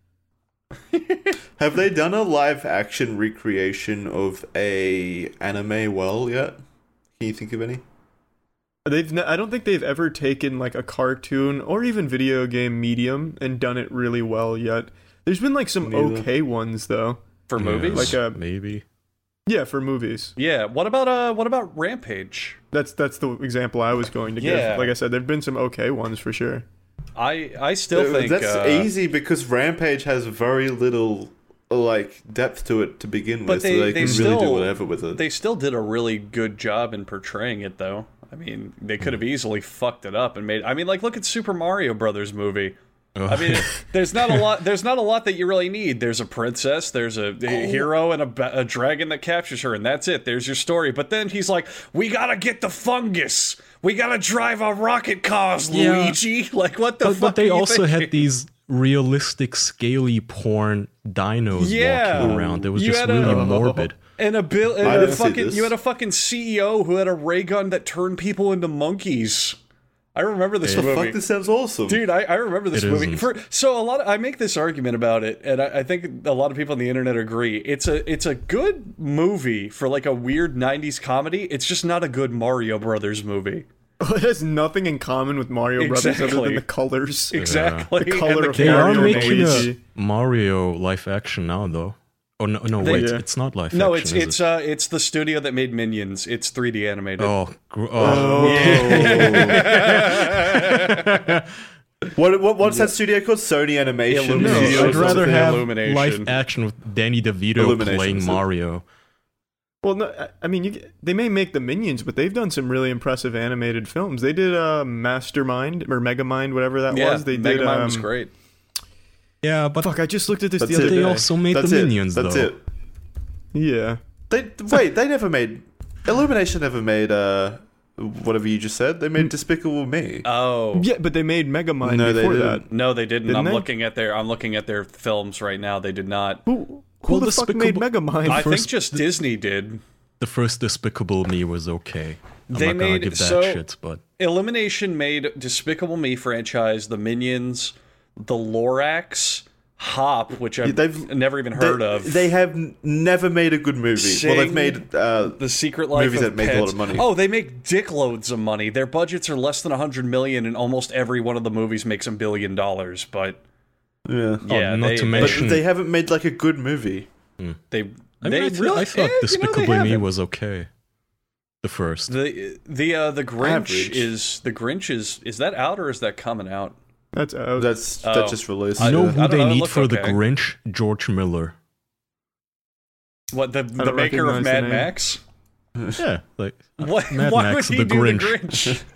Speaker 3: Have they done a live action recreation of a anime well yet? Can you think of any?
Speaker 2: I don't think they've ever taken like a cartoon or even video game medium and done it really well yet. There's been like some okay ones though.
Speaker 1: For movies?
Speaker 2: Like
Speaker 4: maybe.
Speaker 2: Yeah, for movies.
Speaker 1: Yeah. What about Rampage?
Speaker 2: That's the example I was going to give. Like I said, there've been some okay ones for sure.
Speaker 1: I still think
Speaker 3: that's easy because Rampage has very little like depth to it to begin with, so they can really do whatever with it.
Speaker 1: They still did a really good job in portraying it, though. I mean, they could have easily fucked it up and made. I mean, like look at Super Mario Brothers movie. I mean, there's not a lot that you really need. There's a princess, there's a hero, and a dragon that captures her, and that's it. There's your story. But then he's like, "We gotta get the fungus. We gotta drive our rocket cars, Luigi." Like, what the fuck?
Speaker 4: But they also
Speaker 1: thinking?
Speaker 4: had these realistic, scaly porn dinos walking around. It was just really morbid.
Speaker 1: And you had a fucking CEO who had a ray gun that turned people into monkeys. I remember this movie.
Speaker 3: Fuck, this sounds awesome,
Speaker 1: dude. I remember this movie. I make this argument about it, and I think a lot of people on the internet agree. It's a good movie for like a weird '90s comedy. It's just not a good Mario Brothers movie.
Speaker 2: It has nothing in common with Mario Brothers other than the colors.
Speaker 1: Exactly.
Speaker 2: The color of
Speaker 4: They are
Speaker 2: Mario
Speaker 4: making
Speaker 2: Luigi.
Speaker 4: a Mario live action now, though. Oh no! Wait, it's not live action.
Speaker 1: No, it's the studio that made Minions. It's 3D animated.
Speaker 3: What's that studio called? Sony Animation.
Speaker 4: No, I'd rather have
Speaker 1: Illumination.
Speaker 4: live action with Danny DeVito playing Mario.
Speaker 2: Well, no, I mean, they may make the Minions, but they've done some really impressive animated films. They did Mastermind or Megamind, whatever that was. They did.
Speaker 1: Megamind was great.
Speaker 4: Yeah, but
Speaker 2: fuck, I just looked at this the other
Speaker 4: they
Speaker 2: day.
Speaker 4: also made the Minions,
Speaker 3: That's
Speaker 4: though.
Speaker 3: it.
Speaker 2: Yeah.
Speaker 3: They never made... Illumination never made, whatever you just said. They made Despicable Me.
Speaker 1: Oh.
Speaker 2: Yeah, but they made Megamind before that.
Speaker 1: No, they didn't.
Speaker 2: Didn't
Speaker 1: I'm
Speaker 2: they?
Speaker 1: looking at their films right now. They did not.
Speaker 2: Who the fuck made Megamind?
Speaker 1: I think just Disney did.
Speaker 4: The first Despicable Me was okay. I'm
Speaker 1: They
Speaker 4: not gonna
Speaker 1: made-
Speaker 4: give that
Speaker 1: so-
Speaker 4: shit, but...
Speaker 1: Illumination made Despicable Me franchise, the Minions, the Lorax, Hop, which I've never even heard of.
Speaker 3: They have never made a good movie.
Speaker 1: Sing,
Speaker 3: they've made
Speaker 1: The Secret Life
Speaker 3: movies
Speaker 1: of
Speaker 3: that make
Speaker 1: Pets.
Speaker 3: a lot of money.
Speaker 1: Oh, they make dickloads of money. Their budgets are less than $100 million, and almost every one of the movies makes $1 billion. But
Speaker 3: yeah,
Speaker 4: not to mention...
Speaker 3: but they haven't made like a good movie.
Speaker 1: they
Speaker 4: I thought Despicable Me was okay. The first.
Speaker 1: The Grinch
Speaker 3: Average.
Speaker 1: is that out or is that coming out?
Speaker 2: That's out.
Speaker 3: That's just released.
Speaker 4: You know
Speaker 1: I
Speaker 4: who
Speaker 1: don't
Speaker 4: they
Speaker 1: know, it
Speaker 4: need
Speaker 1: looked
Speaker 4: for the
Speaker 1: okay.
Speaker 4: Grinch? George Miller.
Speaker 1: What the
Speaker 2: don't
Speaker 1: maker of
Speaker 2: recognize the
Speaker 1: Mad
Speaker 2: name.
Speaker 1: Max?
Speaker 4: Yeah, like
Speaker 1: What?
Speaker 4: Mad
Speaker 1: Why
Speaker 4: Max
Speaker 1: would he
Speaker 4: the
Speaker 1: do
Speaker 4: Grinch.
Speaker 1: the Grinch?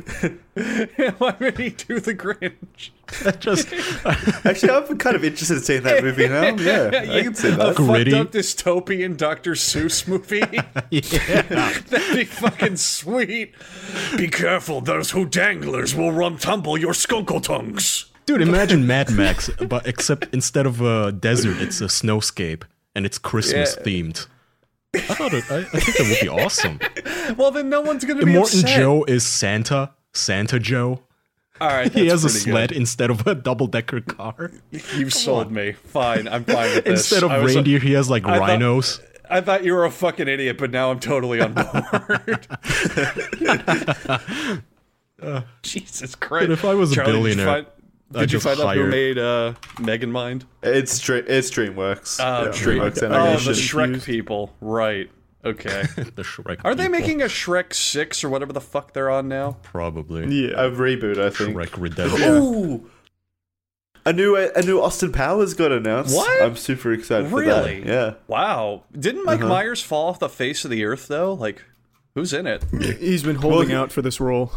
Speaker 1: Why would he do the Grinch?
Speaker 3: Actually, I'm kind of interested in seeing that movie now. Yeah, I can see
Speaker 1: A
Speaker 3: that.
Speaker 4: Gritty.
Speaker 1: fucked up dystopian Dr. Seuss movie. That'd be fucking sweet. Be careful, those who danglers will tumble your skunkletongues.
Speaker 4: Dude, imagine Mad Max, but except instead of a desert, it's a snowscape, and it's Christmas themed. I think that would be awesome.
Speaker 1: Well, then no one's gonna
Speaker 4: And
Speaker 1: be
Speaker 4: Morton
Speaker 1: upset.
Speaker 4: Joe is Santa Joe.
Speaker 1: All right,
Speaker 4: He has a
Speaker 1: that's pretty
Speaker 4: sled instead of a double-decker car.
Speaker 1: good. You've sold me. Fine, I'm fine with this.
Speaker 4: Instead of
Speaker 1: I was-
Speaker 4: reindeer, he has like
Speaker 1: I thought-
Speaker 4: rhinos.
Speaker 1: I thought you were a fucking idiot, but now I'm totally on board. Jesus Christ!
Speaker 4: But if I was a
Speaker 1: Charlie,
Speaker 4: billionaire,
Speaker 1: did you
Speaker 4: just
Speaker 1: find out who
Speaker 4: hire-
Speaker 1: made Megan Mind?
Speaker 3: It's DreamWorks. DreamWorks
Speaker 1: Oh, the
Speaker 3: Animation.
Speaker 1: Shrek people, right? Okay.
Speaker 4: The Shrek.
Speaker 1: Are they
Speaker 4: people.
Speaker 1: making a Shrek 6 or whatever the fuck they're on now?
Speaker 4: Probably.
Speaker 2: Yeah.
Speaker 3: A reboot, I think.
Speaker 4: Shrek Redemption.
Speaker 3: Ooh, a new Austin Powers got announced.
Speaker 1: What?
Speaker 3: I'm super excited for
Speaker 1: Really?
Speaker 3: that. Yeah.
Speaker 1: Wow. Didn't Mike Myers fall off the face of the earth though? Like, who's in it?
Speaker 2: He's been holding out for this role.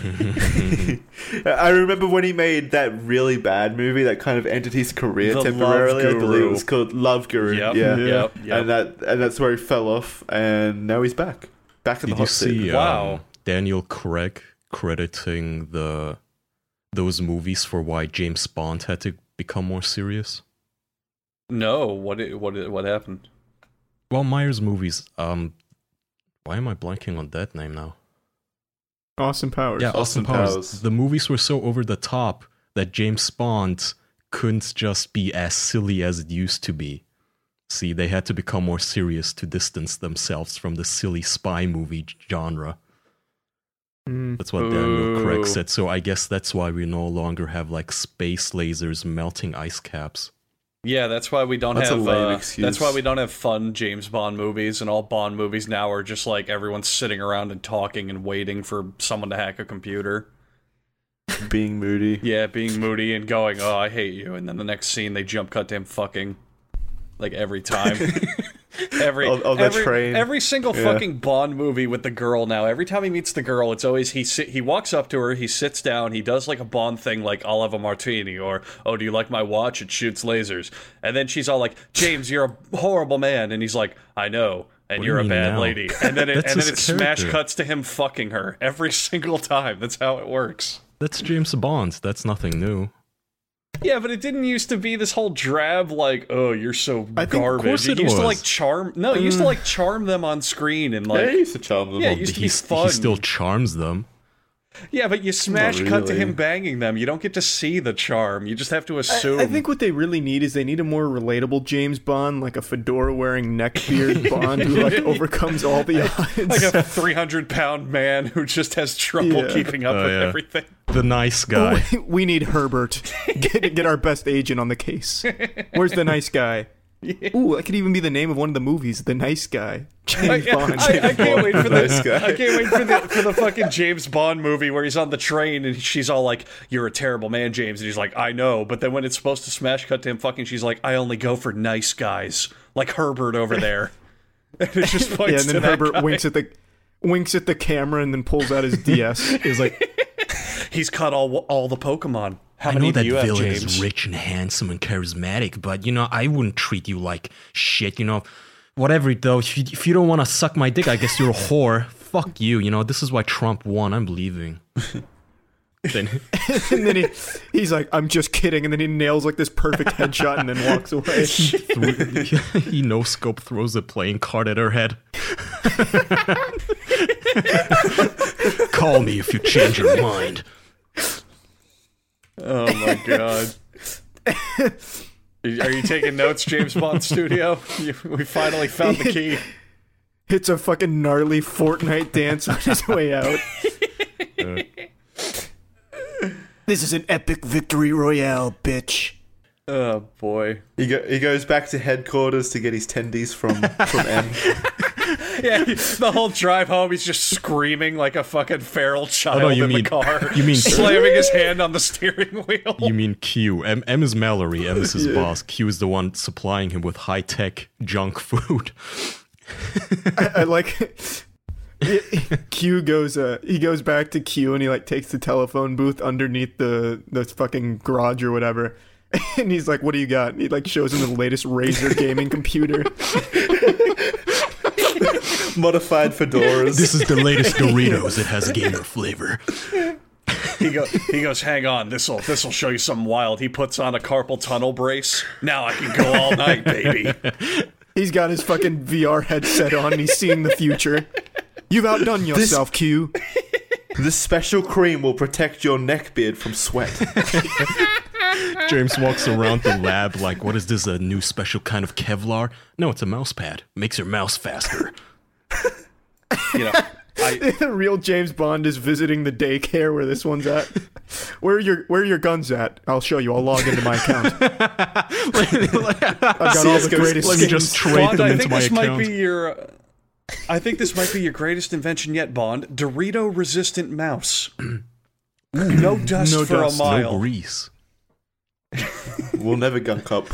Speaker 3: I remember when he made that really bad movie that kind of ended his career
Speaker 1: The
Speaker 3: temporarily.
Speaker 1: Love
Speaker 3: I believe it
Speaker 1: Guru.
Speaker 3: was called Love Guru.
Speaker 1: Yep.
Speaker 3: Yeah.
Speaker 1: Yep.
Speaker 3: And that's where he fell off, and now he's back in the
Speaker 4: Did you
Speaker 3: hot seat.
Speaker 4: see
Speaker 1: Wow.
Speaker 4: Daniel Craig crediting those movies for why James Bond had to become more serious?
Speaker 1: No. What happened?
Speaker 4: Well, Myers movies. Why am I blanking on that name now?
Speaker 2: Austin Powers.
Speaker 4: Yeah,
Speaker 3: Austin
Speaker 4: Austin Powers.
Speaker 3: Powers.
Speaker 4: The movies were so over the top that James Bond couldn't just be as silly as it used to be. See, they had to become more serious to distance themselves from the silly spy movie genre. That's what Daniel
Speaker 1: Ooh.
Speaker 4: Craig said. So I guess that's why we no longer have like space lasers melting ice caps.
Speaker 1: Yeah, that's why we don't
Speaker 3: That's a
Speaker 1: have.
Speaker 3: lame excuse.
Speaker 1: That's why we don't have fun James Bond movies, and all Bond movies now are just like everyone's sitting around and talking and waiting for someone to hack a computer.
Speaker 3: Being moody.
Speaker 1: Yeah, being moody and going, "Oh, I hate you," and then the next scene they jump cut to him fucking, like every time.
Speaker 3: On that train.
Speaker 1: Every single fucking Bond movie with the girl now. Every time he meets the girl, it's always he walks up to her, he sits down, he does like a Bond thing, like I'll have a martini, or oh, do you like my watch? It shoots lasers. And then she's all like, James, you're a horrible man, and he's like, I know. And
Speaker 4: What do
Speaker 1: you're
Speaker 4: you
Speaker 1: a
Speaker 4: mean
Speaker 1: bad
Speaker 4: now?
Speaker 1: lady, and then
Speaker 4: That's his
Speaker 1: smash
Speaker 4: character.
Speaker 1: cuts to him fucking her every single time. That's how it works.
Speaker 4: That's James Bond. That's nothing new.
Speaker 1: Yeah, but it didn't used to be this whole drab, like, oh, you're so
Speaker 2: I think-
Speaker 1: garbage.
Speaker 4: of course
Speaker 1: It
Speaker 4: it
Speaker 1: used to
Speaker 4: was.
Speaker 1: like charm. No, it used to like charm them on screen and
Speaker 3: Yeah,
Speaker 1: like.
Speaker 3: he used to charm them.
Speaker 1: Yeah,
Speaker 3: all.
Speaker 1: it used to be
Speaker 4: He
Speaker 1: fun.
Speaker 4: still charms them.
Speaker 1: Yeah, but you smash
Speaker 3: Not
Speaker 1: cut to
Speaker 3: really.
Speaker 1: him banging them. You don't get to see the charm. You just have to assume.
Speaker 2: I think what they really need is they need a more relatable James Bond, like a fedora-wearing neckbeard Bond who like overcomes all the odds.
Speaker 1: like a 300-pound man who just has trouble
Speaker 2: Yeah.
Speaker 1: keeping up
Speaker 4: Oh,
Speaker 1: with
Speaker 4: yeah.
Speaker 1: everything.
Speaker 4: The nice guy.
Speaker 2: We need Herbert. Get our best agent on the case. Where's the nice guy? Ooh, that could even be the name of one of the movies. The Nice Guy. James Bond.
Speaker 1: I can't wait for
Speaker 3: Nice
Speaker 1: the
Speaker 3: guy.
Speaker 1: I can't wait for the fucking James Bond movie where he's on the train and she's all like, "You're a terrible man, James," and he's like, "I know," but then when it's supposed to smash cut to him fucking, she's like, "I only go for nice guys, like Herbert over there," and it just
Speaker 2: Yeah,
Speaker 1: points
Speaker 2: and
Speaker 1: to
Speaker 2: then
Speaker 1: that
Speaker 2: Herbert
Speaker 1: guy.
Speaker 2: winks at the camera and then pulls out his DS.
Speaker 4: He's like,
Speaker 1: He's caught all the Pokemon. How
Speaker 4: I
Speaker 1: many
Speaker 4: know
Speaker 1: do
Speaker 4: that
Speaker 1: you have,
Speaker 4: villain
Speaker 1: James?
Speaker 4: is rich and handsome and charismatic, but, I wouldn't treat you like shit, Whatever, though. If you don't want to suck my dick, I guess you're a whore. Fuck you, This is why Trump won. I'm leaving. Then
Speaker 2: And then he's like, I'm just kidding. And then he nails like this perfect headshot and then walks away.
Speaker 4: he no-scope throws a playing card at her head. Call me if you change your mind.
Speaker 1: Oh my god. Are you taking notes, James Bond Studio? We finally found the key.
Speaker 2: Hits a fucking gnarly Fortnite dance on his way out. This is an epic victory royale, bitch.
Speaker 1: Oh boy.
Speaker 3: He goes back to headquarters to get his tendies from M.
Speaker 1: Yeah, the whole drive home, he's just screaming like a fucking feral child
Speaker 4: you
Speaker 1: in
Speaker 4: mean-
Speaker 1: the car.
Speaker 4: you mean-
Speaker 1: slamming his hand on the steering wheel.
Speaker 4: You mean Q. M is Mallory. M is his boss. Q is the one supplying him with high-tech junk food.
Speaker 2: I like Q goes he goes back to Q and he like takes the telephone booth underneath the fucking garage or whatever. And he's like, "What do you got?" And he like shows him the latest Razer gaming computer.
Speaker 3: Modified fedoras.
Speaker 4: This is the latest Doritos. It has gamer flavor.
Speaker 1: He goes, "Hang on, this'll show you something wild." He puts on a carpal tunnel brace. Now I can go all night, baby.
Speaker 2: He's got his fucking VR headset on and he's seeing the future. You've outdone yourself, Q.
Speaker 3: This special cream will protect your neck beard from sweat.
Speaker 4: James walks around the lab like, what is this, a new special kind of Kevlar? No, it's a mouse pad. Makes your mouse faster.
Speaker 1: You know,
Speaker 2: The real James Bond is visiting the daycare where this one's at. Where are your guns at? I'll show you. I'll log into my account. I've got all the greatest
Speaker 4: Let me just trade
Speaker 1: Bond,
Speaker 4: them
Speaker 1: I
Speaker 4: into
Speaker 1: think
Speaker 4: my
Speaker 1: this
Speaker 4: account.
Speaker 1: might be your. I think this might be your greatest invention yet, Bond. Dorito-resistant mouse. No dust
Speaker 2: No
Speaker 1: for
Speaker 2: dust,
Speaker 1: a mile.
Speaker 4: No grease.
Speaker 3: We'll never gunk up.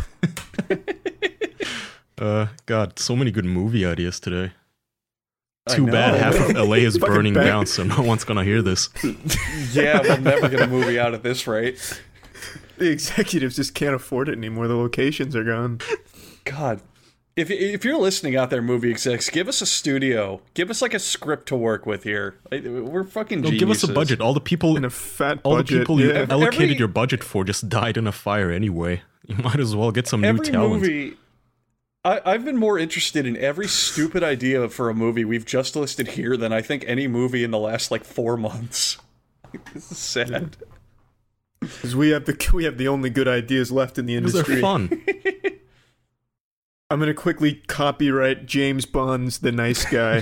Speaker 4: God, so many good movie ideas today.
Speaker 1: I
Speaker 4: Too
Speaker 1: know.
Speaker 4: bad half of LA is
Speaker 2: Fucking
Speaker 4: burning
Speaker 2: bad.
Speaker 4: down, so no one's gonna hear this.
Speaker 1: Yeah, we'll never get a movie out at this rate.
Speaker 2: The executives just can't afford it anymore. The locations are gone.
Speaker 1: God. If you're listening out there, movie execs, give us a studio. Give us like a script to work with here. We're fucking
Speaker 4: No,
Speaker 1: geniuses.
Speaker 4: give us a budget. All the people,
Speaker 2: In a fat
Speaker 4: all
Speaker 2: budget.
Speaker 4: the people you
Speaker 2: yeah.
Speaker 4: allocated
Speaker 1: Every-
Speaker 4: your budget for just died in a fire anyway. You might as well get some new
Speaker 1: Every
Speaker 4: talent.
Speaker 1: movie. I've been more interested in every stupid idea for a movie we've just listed here than I think any movie in the last like 4 months. This is sad.
Speaker 2: Because we have the only good ideas left in the
Speaker 4: Because
Speaker 2: industry.
Speaker 4: they're fun.
Speaker 2: I'm gonna quickly copyright James Bond's The Nice Guy.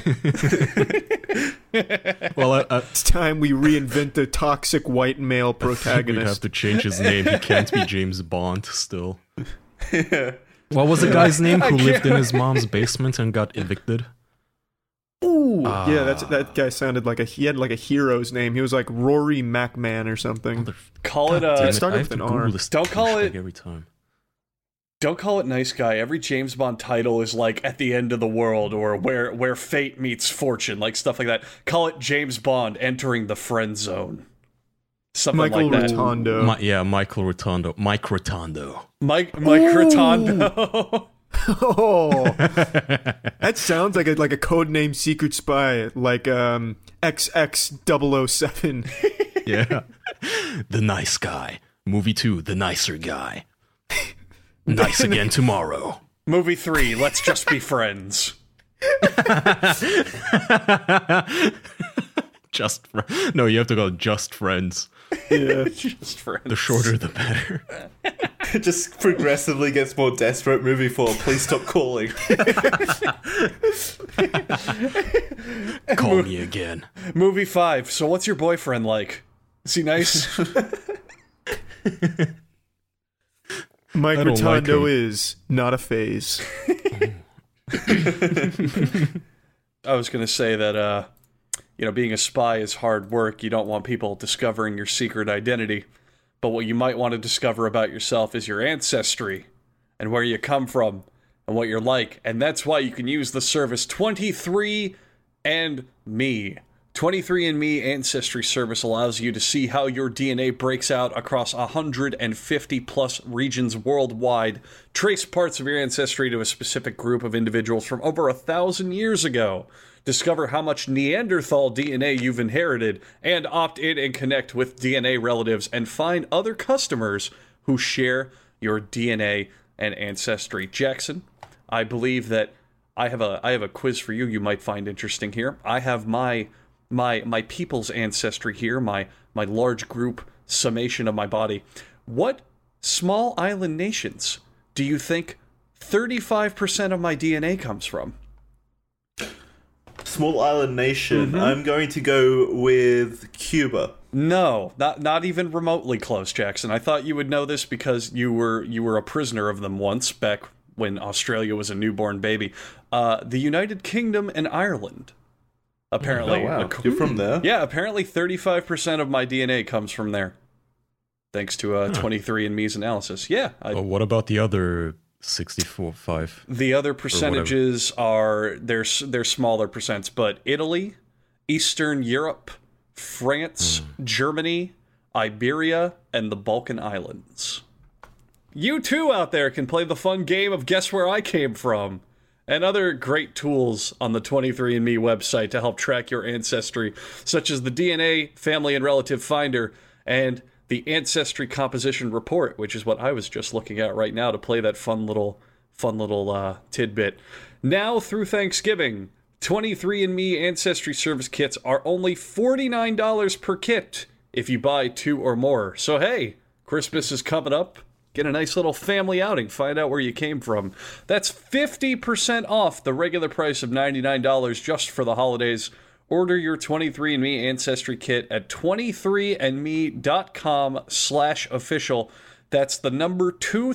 Speaker 4: Well,
Speaker 2: It's time we reinvent the toxic white male
Speaker 4: we'd have
Speaker 2: protagonist.
Speaker 4: to change his name. He can't be James Bond still. What was the guy's name who lived in his mom's basement and got evicted?
Speaker 2: Ooh, yeah, that guy sounded like he had like a hero's name. He was like Rory MacMahon or something.
Speaker 1: Call it
Speaker 4: Damn
Speaker 2: It
Speaker 4: it,
Speaker 2: started
Speaker 4: I have
Speaker 2: with
Speaker 4: to
Speaker 2: an R.
Speaker 4: Google this
Speaker 1: Don't call
Speaker 4: douchebag
Speaker 1: it-
Speaker 4: every time.
Speaker 1: Don't call it Nice Guy. Every James Bond title is like At the End of the World or Where Fate Meets Fortune, like stuff like that. Call it James Bond Entering the Friend Zone. Something
Speaker 2: Michael
Speaker 1: like that.
Speaker 2: Rotondo.
Speaker 4: Michael Rotondo. Mike Rotondo.
Speaker 1: Mike Rotondo.
Speaker 2: Oh, that sounds like a codename secret spy, like XX007.
Speaker 4: Yeah. The Nice Guy. Movie 2, The Nicer Guy. Nice again tomorrow.
Speaker 1: Movie 3, Let's Just Be Friends.
Speaker 4: No, you have to go Just Friends.
Speaker 2: Yeah.
Speaker 1: Just Friends.
Speaker 4: The shorter, the better.
Speaker 3: It just progressively gets more desperate. Movie 4, please stop calling.
Speaker 4: Call me again.
Speaker 1: Movie 5, So What's Your Boyfriend Like? Is he nice?
Speaker 2: Mike
Speaker 4: I don't like
Speaker 2: Rotondo
Speaker 4: him.
Speaker 2: is not a phase.
Speaker 1: I was going to say that, being a spy is hard work. You don't want people discovering your secret identity. But what you might want to discover about yourself is your ancestry and where you come from and what you're like. And that's why you can use the service 23andMe. 23andMe Ancestry Service allows you to see how your DNA breaks out across 150 plus regions worldwide, trace parts of your ancestry to a specific group of individuals from over 1,000 years ago, discover how much Neanderthal DNA you've inherited, and opt in and connect with DNA relatives and find other customers who share your DNA and ancestry. Jackson, I believe that I have a quiz for you might find interesting here. I have my people's ancestry here, my large group summation of my body. What small island nations do you think 35% of my DNA comes from?
Speaker 3: Small island nation. I'm going to go with Cuba.
Speaker 1: No, not even remotely close, Jackson. I thought you would know this because you were a prisoner of them once back when Australia was a newborn baby. The United Kingdom and Ireland. Apparently.
Speaker 3: Oh, wow. You're from there?
Speaker 1: Yeah, apparently 35% of my DNA comes from there. Thanks to 23andMe's analysis. Yeah.
Speaker 4: But what about the other 64.5?
Speaker 1: The other percentages are they're smaller percents, but Italy, Eastern Europe, France, Germany, Iberia, and the Balkan Islands. You too out there can play the fun game of Guess Where I Came From, and other great tools on the 23andMe website to help track your ancestry, such as the DNA Family and Relative Finder and the Ancestry Composition Report, which is what I was just looking at right now to play that fun little tidbit. Now through Thanksgiving, 23andMe Ancestry Service kits are only $49 per kit if you buy 2 or more. So hey, Christmas is coming up. Get a nice little family outing. Find out where you came from. That's 50% off the regular price of $99 just for the holidays. Order your 23andMe Ancestry Kit at 23andme.com/official. That's the number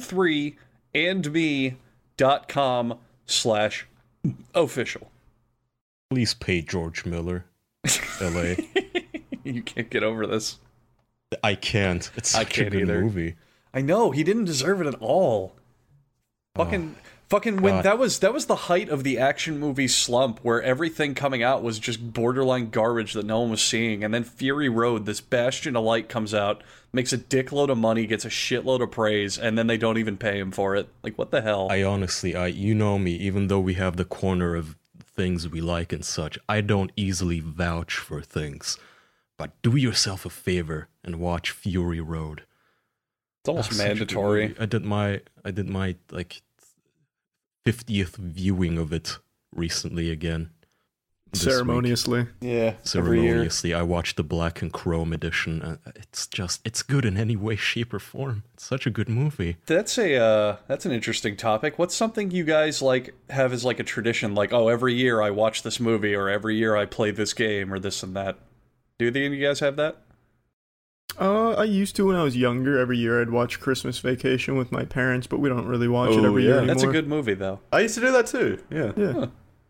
Speaker 1: 23andme.com/official.
Speaker 4: Please pay George Miller, LA.
Speaker 1: You can't get over this.
Speaker 4: I can't. It's such a good movie.
Speaker 1: I know, he didn't deserve it at all. Fucking when
Speaker 4: God.
Speaker 1: that was the height of the action movie slump where everything coming out was just borderline garbage that no one was seeing, and then Fury Road, this bastion of light, comes out, makes a dickload of money, gets a shitload of praise, and then they don't even pay him for it. Like, what the hell?
Speaker 4: I honestly, you know me, even though we have the corner of things we like and such, I don't easily vouch for things. But do yourself a favor and watch Fury Road.
Speaker 1: It's almost
Speaker 4: Such a good
Speaker 1: mandatory.
Speaker 4: movie. I did my like 50th viewing of it recently again. this week.
Speaker 2: Ceremoniously.
Speaker 1: Yeah, every year.
Speaker 4: Ceremoniously, I watched the Black and Chrome edition. It's good in any way, shape, or form. It's such a good movie.
Speaker 1: That's an interesting topic. What's something you guys like have as like a tradition? Like, oh, every year I watch this movie, or every year I play this game, or this and that. Do any of you guys have that?
Speaker 2: I used to when I was younger. Every year I'd watch Christmas Vacation with my parents, but we don't really watch it every year anymore.
Speaker 1: That's a good movie, though.
Speaker 3: I used to do that too. Yeah.
Speaker 2: Yeah.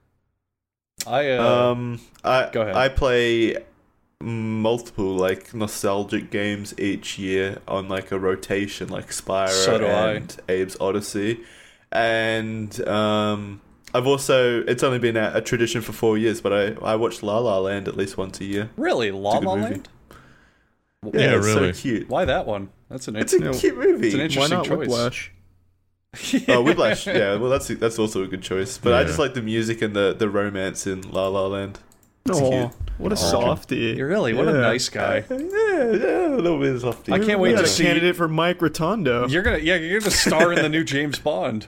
Speaker 1: Huh. Go ahead.
Speaker 3: I play multiple like nostalgic games each year on like a rotation, like Spyro
Speaker 1: So do
Speaker 3: and Abe's Odyssey, and I've also, it's only been a tradition for 4 years, but I watch La La Land at least once a year.
Speaker 1: Really, La
Speaker 3: good
Speaker 1: La
Speaker 3: movie.
Speaker 1: Land?
Speaker 3: Yeah, it's
Speaker 4: really.
Speaker 3: so cute.
Speaker 1: Why that one? It's a
Speaker 3: It's a cute movie.
Speaker 1: It's an
Speaker 2: Why
Speaker 1: interesting
Speaker 2: not
Speaker 1: choice.
Speaker 2: Whiplash?
Speaker 3: Oh, Whiplash. Yeah, well, that's also a good choice. But I
Speaker 4: Yeah.
Speaker 3: just like the music and the romance in La La Land. It's
Speaker 2: Oh,
Speaker 3: cute.
Speaker 2: what a softie.
Speaker 1: You're really what a
Speaker 2: Yeah.
Speaker 1: nice guy.
Speaker 3: Yeah, a little bit of softy.
Speaker 1: I can't wait
Speaker 2: We got
Speaker 1: to
Speaker 2: a
Speaker 1: see.
Speaker 2: candidate for Mike Rotundo.
Speaker 1: You're gonna star in the new James Bond.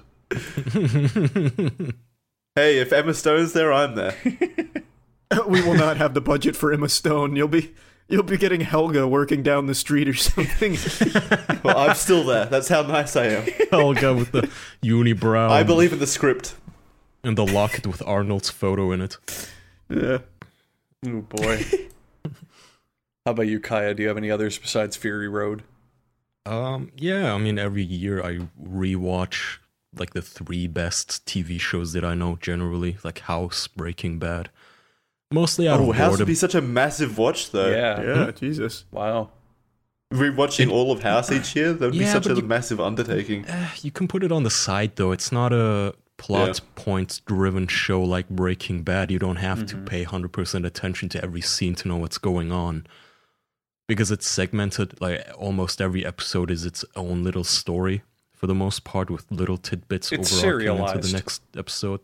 Speaker 3: Hey, if Emma Stone's there, I'm there.
Speaker 2: We will not have the budget for Emma Stone. You'll be getting Helga working down the street or something.
Speaker 3: Well, I'm still there. That's how nice I am.
Speaker 4: Helga with the unibrow.
Speaker 3: I believe in the script.
Speaker 4: And the locket with Arnold's photo in it.
Speaker 2: Yeah.
Speaker 1: Oh boy. How about you, Kaya? Do you have any others besides Fury Road?
Speaker 4: Yeah, I mean, every year I rewatch like the 3 best TV shows that I know generally, like House, Breaking Bad. Mostly out
Speaker 3: Oh,
Speaker 4: of
Speaker 3: House would
Speaker 4: boredom.
Speaker 3: be such a massive watch, though.
Speaker 2: Yeah, Jesus.
Speaker 1: Wow.
Speaker 3: Rewatching all of House each year, that would be
Speaker 4: Yeah,
Speaker 3: such
Speaker 4: but
Speaker 3: a
Speaker 4: you-
Speaker 3: massive undertaking.
Speaker 4: You can put it on the side though. It's not a plot point driven show like Breaking Bad. You don't have to pay 100% attention to every scene to know what's going on. Because it's segmented, like almost every episode is its own little story for the most part, with little tidbits
Speaker 1: It's
Speaker 4: overarching into
Speaker 1: serialized.
Speaker 4: the next episode.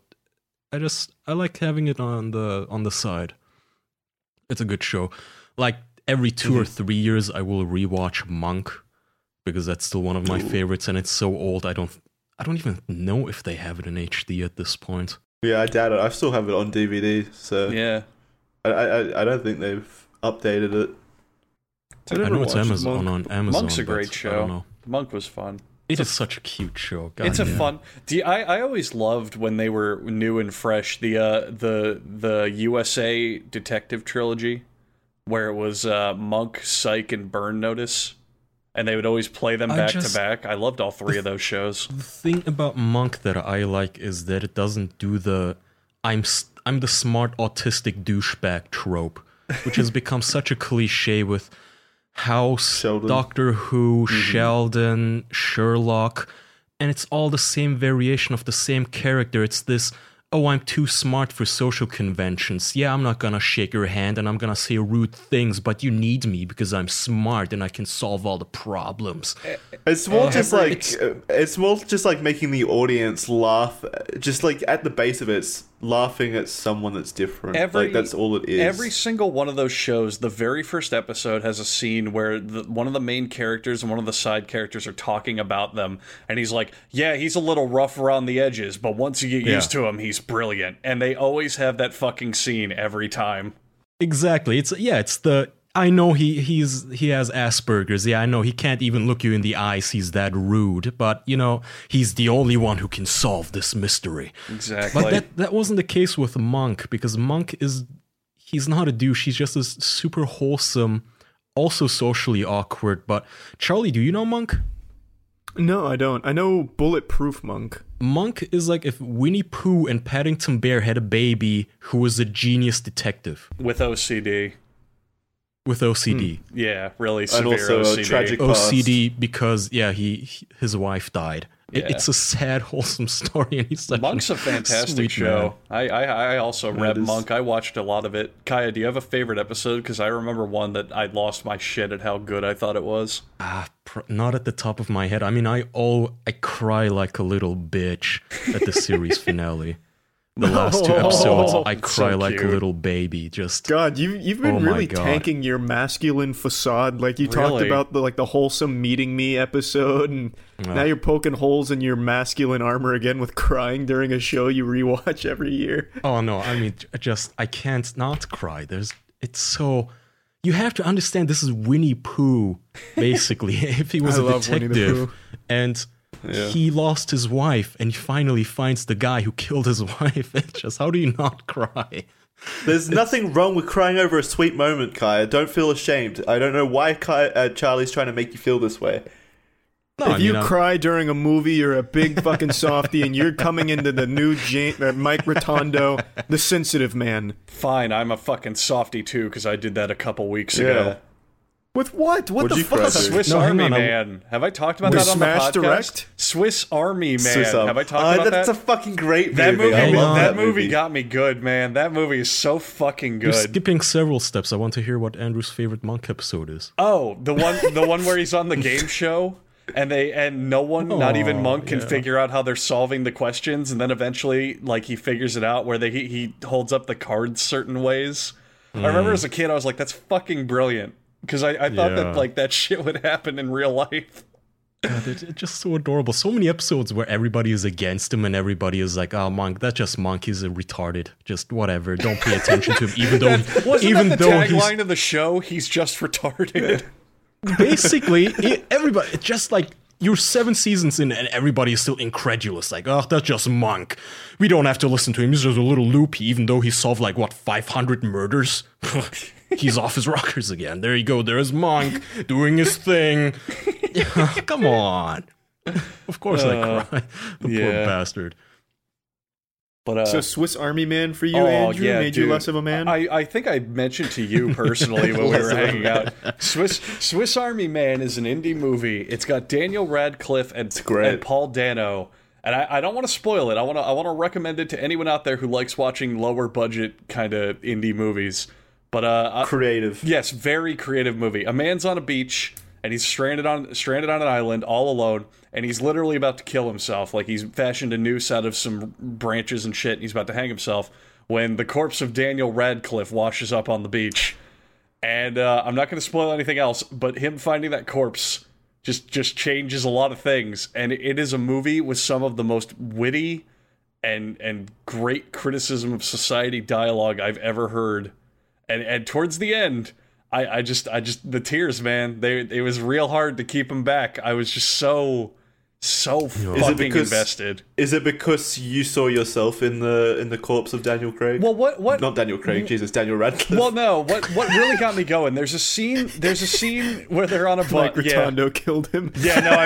Speaker 4: I like having it on the side. It's a good show. Like every 2 or 3 years I will rewatch Monk, because that's still one of my favorites, and it's so old I don't even know if they have it in HD at this point.
Speaker 3: Yeah, I doubt it. I still have it on DVD, so
Speaker 1: Yeah.
Speaker 3: I don't think they've updated it.
Speaker 4: I
Speaker 2: never
Speaker 4: know it's
Speaker 2: watched
Speaker 4: Amazon
Speaker 2: Monk.
Speaker 4: on Amazon.
Speaker 1: Monk's a
Speaker 4: but
Speaker 1: great
Speaker 4: I
Speaker 1: show.
Speaker 4: don't know.
Speaker 1: Monk was fun.
Speaker 4: It is such a cute show. God
Speaker 1: It's a
Speaker 4: damn.
Speaker 1: fun. I always loved when they were new and fresh. The USA Detective trilogy, where it was Monk, Psych, and Burn Notice, and they would always play them back to back. I loved all 3 of those shows.
Speaker 4: The thing about Monk that I like is that it doesn't do the I'm the smart autistic douchebag trope, which has become such a cliche with House,
Speaker 3: Sheldon.
Speaker 4: Doctor Who, Sheldon, Sherlock, and it's all the same variation of the same character. It's this oh, I'm too smart for social conventions. Yeah, I'm not gonna shake your hand and I'm gonna say rude things, but you need me because I'm smart and I can solve all the problems.
Speaker 3: It's more it's more just like making the audience laugh. Just like at the base of it, it's laughing at someone that's different. Like that's all it is.
Speaker 1: Every single one of those shows, the very first episode has a scene where one of the main characters and one of the side characters are talking about them, and he's like, yeah, he's a little rough around the edges, but once you get used to him, he's brilliant. And they always have that fucking scene every time.
Speaker 4: Exactly. It's the I know he has Asperger's. Yeah, I know he can't even look you in the eyes. He's that rude. But, you know, he's the only one who can solve this mystery.
Speaker 1: Exactly.
Speaker 4: But that wasn't the case with Monk, because Monk he's not a douche. He's just a super wholesome, also socially awkward. But Charlie, do you know Monk?
Speaker 2: No, I don't. I know Bulletproof Monk.
Speaker 4: Monk is like if Winnie Pooh and Paddington Bear had a baby who was a genius detective.
Speaker 1: With OCD.
Speaker 4: With OCD.
Speaker 1: Yeah, really severe
Speaker 3: and also
Speaker 1: OCD.
Speaker 3: A tragic
Speaker 4: OCD because, yeah, his wife died.
Speaker 1: Yeah.
Speaker 4: It's a sad, wholesome story, and he's such
Speaker 1: Monk's a fantastic
Speaker 4: sweet
Speaker 1: show.
Speaker 4: man.
Speaker 1: I also read
Speaker 3: is.
Speaker 1: Monk. I watched a lot of it. Kaya, do you have a favorite episode? Because I remember one that I lost my shit at how good I thought it was.
Speaker 4: Not at the top of my head. I mean, I cry like a little bitch at the series finale. The last two episodes, I cry
Speaker 1: so
Speaker 4: like a
Speaker 1: cute.
Speaker 4: little baby. Just
Speaker 2: God, you've been
Speaker 4: Oh my
Speaker 2: really
Speaker 4: God.
Speaker 2: tanking your masculine facade. Like you talked
Speaker 1: Really?
Speaker 2: about the wholesome meeting me episode, and now you're poking holes in your masculine armor again with crying during a show you rewatch every year.
Speaker 4: Oh no, I mean, I can't not cry. It's so. You have to understand this is Winnie Pooh, basically. If he was
Speaker 2: I
Speaker 4: a
Speaker 2: love Winnie the
Speaker 4: detective
Speaker 2: Pooh.
Speaker 4: and he lost his wife and he finally finds the guy who killed his wife, it's just, how do you not cry?
Speaker 3: There's nothing wrong with crying over a sweet moment, Kaya. Don't feel ashamed. I don't know why Charlie's trying to make you feel this way.
Speaker 4: No,
Speaker 2: If you cry during a movie, you're a big fucking softie, and you're coming into the new Mike Rotundo, the sensitive man.
Speaker 1: Fine, I'm a fucking softie too, because I did that a couple weeks ago.
Speaker 2: With what? What
Speaker 3: What'd
Speaker 2: the
Speaker 3: you cry
Speaker 2: fuck?
Speaker 3: to?
Speaker 1: Swiss
Speaker 4: No, hang
Speaker 1: Army
Speaker 4: on,
Speaker 1: Man. Have I talked about
Speaker 2: With
Speaker 1: that on the
Speaker 2: Smash
Speaker 1: podcast?
Speaker 2: Direct?
Speaker 1: Swiss Army Man.
Speaker 3: Swiss
Speaker 1: Have I talked about
Speaker 3: that's
Speaker 1: that?
Speaker 3: a fucking great
Speaker 1: That
Speaker 3: movie.
Speaker 1: movie,
Speaker 3: I love
Speaker 1: that movie got me good, man. That movie is so fucking
Speaker 4: You're
Speaker 1: good.
Speaker 4: skipping several steps. I want to hear what Andrew's favorite Monk episode is.
Speaker 1: Oh, the one where he's on the game show and no one, not even Monk, can figure out how they're solving the questions, and then eventually, like, he figures it out where he holds up the cards certain ways. I remember as a kid, I was like, "That's fucking brilliant," because I thought that like that shit would happen in real life.
Speaker 4: God, it's just so adorable. So many episodes where everybody is against him and everybody is like, "Oh, Monk, that's just Monk. He's a retarded. Just whatever. Don't pay attention to him." Even though,
Speaker 1: Wasn't that the
Speaker 4: he's
Speaker 1: tagline of the show? He's just retarded.
Speaker 4: basically everybody. It's just like you're 7 seasons in and everybody is still incredulous. Like, oh, that's just Monk. We don't have to listen to him. He's just a little loopy, even though he solved like 500 murders. He's off his rockers again. There you go. There's Monk doing his thing. Come on. Of course I cry. The poor bastard.
Speaker 1: But
Speaker 2: So Swiss Army Man for you, Andrew, made you
Speaker 1: dude.
Speaker 2: less of a man?
Speaker 1: I think I mentioned to you personally when we were hanging out. Swiss Army Man is an indie movie. It's got Daniel Radcliffe and Paul Dano. And I don't want to spoil it. I want to recommend it to anyone out there who likes watching lower budget kind of indie movies. But
Speaker 3: Creative.
Speaker 1: yes, very creative movie. A man's on a beach and he's stranded on an island all alone, and he's literally about to kill himself. Like, he's fashioned a noose out of some branches and shit, and he's about to hang himself when the corpse of Daniel Radcliffe washes up on the beach. And I'm not going to spoil anything else, but him finding that corpse just changes a lot of things. And it is a movie with some of the most witty and great criticism of society dialogue I've ever heard. And towards the end, I just the tears, man. It was real hard to keep them back. I was just so fucking invested.
Speaker 3: Is it because you saw yourself in the corpse of Daniel Craig?
Speaker 1: Well, what?
Speaker 3: Not Daniel Craig, Jesus, Daniel Radcliffe.
Speaker 1: Well, no. What really got me going? There's a scene where they're on a boat.
Speaker 2: Mike Rotundo killed him.
Speaker 1: Yeah, no,